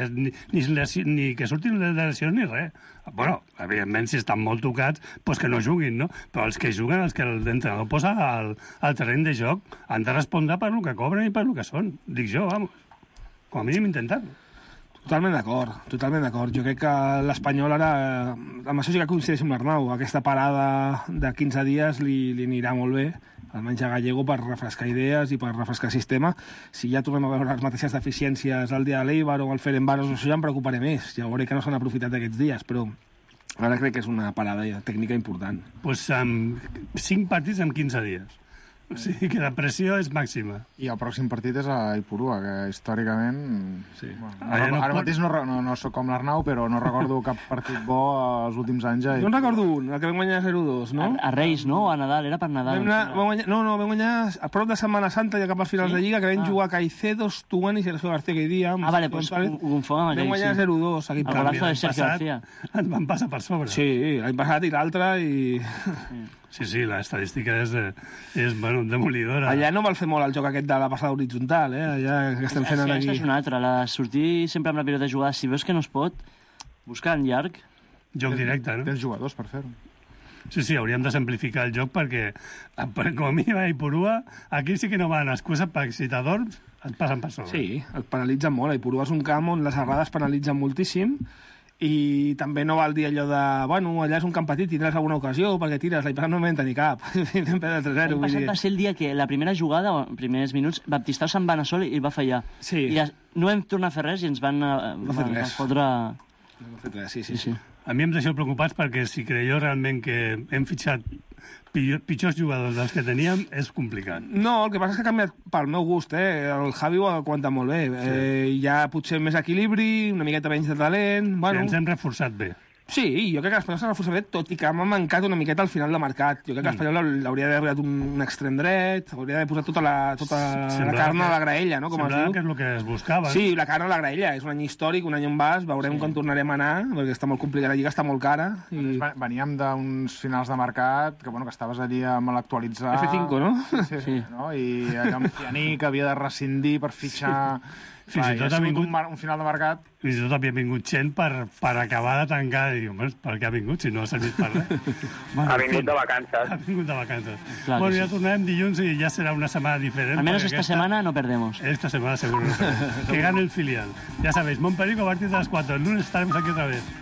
[SPEAKER 4] que surtin de lesions ni res. Bueno, evidentment, si estan molt tocats, pues que no juguin, no? Però els que juguen, els que l'entrenador posa al terreny de joc, han de respondre per lo que cobren i per lo que són. Dic jo, vamos. Com a mínim intentar-lo.
[SPEAKER 7] Totalment d'acord. Jo crec que l'Espanyol ara, amb això sí que coincideix amb l'Arnau, aquesta parada de 15 dies li anirà molt bé, almenys a Gallego, per refrescar idees i per refrescar sistema. Si ja tornem a veure les mateixes deficiències al dia de l'Eibar o al Ferencváros, això ja em preocuparé més. Ja veuré que no s'han aprofitat aquests dies, però ara crec que és una parada tècnica important.
[SPEAKER 4] Pues 5 partits en 15 dies. O sigui que la pressió és màxima.
[SPEAKER 9] I el pròxim partit és a Ipurua, que històricament...
[SPEAKER 4] Sí.
[SPEAKER 9] Bueno, ara mateix no soc com l'Arnau, però no recordo cap partit bo els últims anys.
[SPEAKER 7] Jo en recordo un, el que vam guanyar 0-2, no?
[SPEAKER 8] A Reis, no? A Nadal, era per Nadal.
[SPEAKER 7] Vam guanyar a prop de Setmana Santa, ja cap als finals de Lliga, que vam jugar Caicedo, Stuan i Sergio García aquell dia.
[SPEAKER 8] Vale, doncs ho confon amb aquell,
[SPEAKER 7] vam guanyar 0-2.
[SPEAKER 8] El golazo de Sergio García.
[SPEAKER 4] Ens van passar per sobre.
[SPEAKER 7] Sí, l'any passat i l'altre i...
[SPEAKER 4] Sí, l'estadística és demolidora.
[SPEAKER 7] Allà no val fer molt el joc aquest de la passada horitzontal, allà que estem fent aquí.
[SPEAKER 8] Aquesta és una altra, sortir sempre amb la pilota jugada, si veus que no es pot, buscar en llarg.
[SPEAKER 4] Joc directe, no?
[SPEAKER 9] Tens jugadors per fer-ho.
[SPEAKER 4] Sí, hauríem de simplificar el joc perquè, com a mínim a Ipurua, aquí sí que no van excuses perquè si t'adorms et passen per sobre.
[SPEAKER 7] Sí, et penalitzen molt. A Ipurua és un camp on les errades penalitzen moltíssim i també no val dir allò de, bueno, allà és un camp petit, tindràs alguna ocasió perquè tires, la Ipurua no en vam tenir cap. Vam perdre 3-0.
[SPEAKER 8] L'any passat va ser el dia que la primera jugada, o els primers minuts, Baptistao se'n va anar sol i el va fallar.
[SPEAKER 7] Sí.
[SPEAKER 8] I no vam tornar a fer res i ens van fotre...
[SPEAKER 7] No va fer res, sí.
[SPEAKER 4] A mi em deixeu preocupats perquè si creieu realment que hem fitxat pitjors jugadors dels que teníem, és complicat.
[SPEAKER 7] No, el que passa és que ha canviat pel meu gust, El Javi ho ha aguantat molt bé. Hi ha potser més equilibri, una miqueta menys de talent...
[SPEAKER 4] Bueno. Sí, ens hem reforçat bé.
[SPEAKER 7] Sí, jo crec que l'Espanyol s'ha reforçat bé, tot i que m'ha mancat una miqueta al final de mercat. Jo crec que l'Espanyol hauria d'haver arribat un extrem dret, hauria d'haver posat tota la carn a la graella, no? Com
[SPEAKER 4] semblava que és el que es buscava.
[SPEAKER 7] Sí, la carn a la graella. És un any històric, un any on vas, veurem com tornarem a anar, perquè està molt complicat, la Lliga està molt cara.
[SPEAKER 9] I... Veníem d'uns finals de mercat, que estaves allí amb l'actualitzar...
[SPEAKER 7] F5, no?
[SPEAKER 9] Sí. No? I allò amb Fianí, que havia de rescindir per fitxar...
[SPEAKER 4] Fins i tot ha vingut
[SPEAKER 9] un final de mercat.
[SPEAKER 4] Fins i tot havia vingut gent per acabar de tancar i dic, per què ha vingut si no ha servit per res?
[SPEAKER 12] Ha vingut de vacances.
[SPEAKER 4] Ha vingut de vacances. Bueno, ja tornarem dilluns i ja serà una setmana diferent.
[SPEAKER 8] Al menos esta semana no perdemos.
[SPEAKER 4] Esta semana seguro no perdemos. Que gane el filial. Ya sabéis, Montpellier a partir de las 4. El lunes estaremos aquí otra vez.